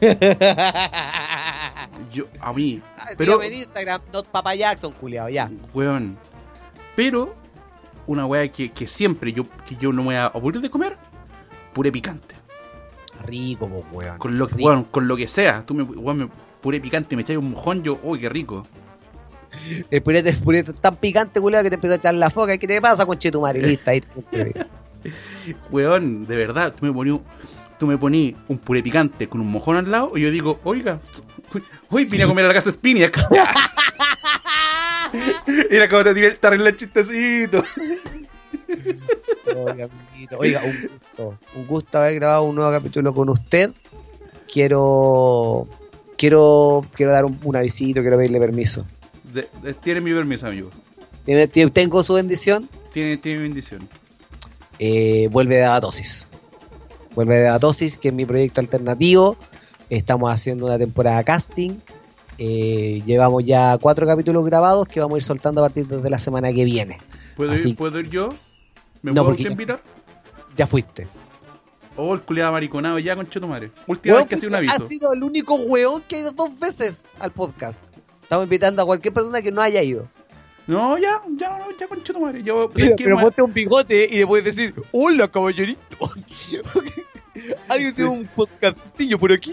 Yo, a mí. Pero, Sígueme en Instagram, not Papa Jackson, culiado, ya. weón. Pero, una wea que, que siempre yo, que yo no me voy a aburrir de comer, puré picante. Rico, po, weón. Con lo, que, Rico. weón, con lo que sea. Tú me, weón, me puré picante, me echáis un mojón, yo, uy, qué rico. El purete, el purete tan picante, culiado, que te empezó a echar la foca. ¿Qué te pasa, conchetumare? Listo, ahí te- Weón, de verdad, tú me poní, un- tú me poní un puré picante con un mojón al lado y yo digo, oiga, hoy vine a comer a la casa Spiniak. Era como te tiré el terrible chistecito. Oiga, amiguito. Oiga, un gusto. Un gusto haber grabado un nuevo capítulo con usted. Quiero. Quiero. Quiero dar un, un avisito, quiero pedirle permiso. De- de- tiene mi permiso, amigo. ¿Tiene- tiene- Tengo su bendición. Tiene, tiene mi bendición. Eh, vuelve de Abatosis. Vuelve de Abatosis, que es mi proyecto alternativo. Estamos haciendo una temporada casting. Eh, llevamos ya cuatro capítulos grabados que vamos a ir soltando a partir de la semana que viene. ¿Puedo Así- ir, ¿Puedo ir yo? ¿Me No, puedo porque- invitar? Ya fuiste. Oh, el culiado mariconado ya, conchetumare. Última Weón, vez que hacía un ha aviso. sido el único weón que ha ido dos veces al podcast. Estamos invitando a cualquier persona que no haya ido. No, ya, ya, no, ya, conchetumare. Yo, Pero, es que pero ma- ponte un bigote y después decir, hola caballerito. ¿Alguien Sí. tiene un podcastillo por aquí?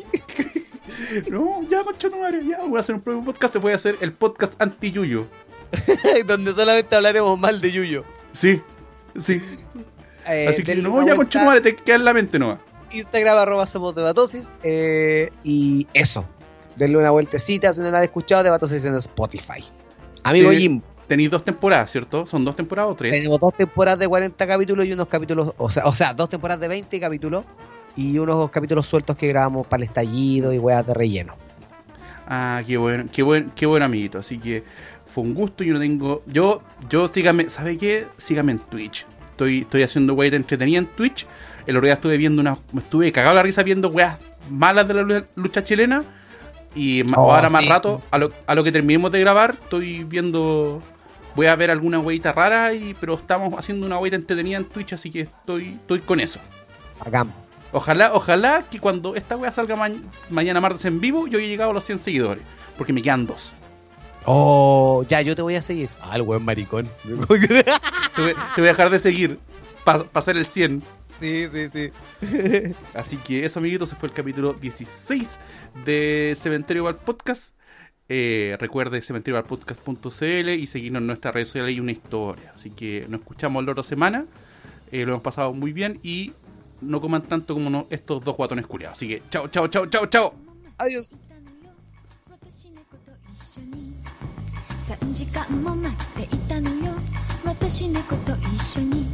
No, ya, conchetumare, ya. Voy a hacer un propio podcast. Se puede hacer el podcast anti-yuyo. Donde solamente hablaremos mal de Yuyo. Sí, sí. Eh, Así que denle no, una ya, vuelta. conchetumare, te queda en la mente nomás. Instagram arroba somos debatosis. Eh, y eso. Denle una vueltecita si no la has escuchado, Debatosis en Spotify. Amigo Tiene- Jim, Tenéis dos temporadas, ¿cierto? ¿Son dos temporadas o tres? tenemos dos temporadas de cuarenta capítulos y unos capítulos, o sea, o sea, dos temporadas de veinte capítulos y unos capítulos sueltos que grabamos para el estallido y weas de relleno. Ah, qué bueno, qué buen, qué buen amiguito. Así que fue un gusto. Yo no tengo. Yo, yo sígame, ¿sabe qué? Sígame en Twitch. Estoy, estoy haciendo weas entretenida en Twitch. El otro día estuve viendo una. Me estuve cagado la risa viendo weas malas de la lu- lucha chilena. Y ma- Oh, ahora más sí. rato, a lo, a lo que terminemos de grabar, estoy viendo. Voy a ver alguna weita rara, y, pero estamos haciendo una weita entretenida en Twitch, así que estoy, estoy con eso. Acá. Ojalá, ojalá que cuando esta wea salga ma- mañana martes en vivo, yo haya llegado a los cien seguidores. Porque me quedan dos. Oh, ya, yo te voy a seguir. Ah, el buen maricón. Te voy, te voy a dejar de seguir para hacer el cien. Sí, sí, sí. Así que eso, amiguitos, ese fue el capítulo dieciséis de Cementerio Val Podcast. Eh, recuerde cementerio val podcast punto c l y seguirnos en nuestras redes sociales y una historia. Así que nos escuchamos la otra semana. Eh, lo hemos pasado muy bien y no coman tanto como no- estos dos guatones culiados. Así que chao, chao, chao, chao, chao. Adiós. さんじかんも待っていたのよ私猫と一緒に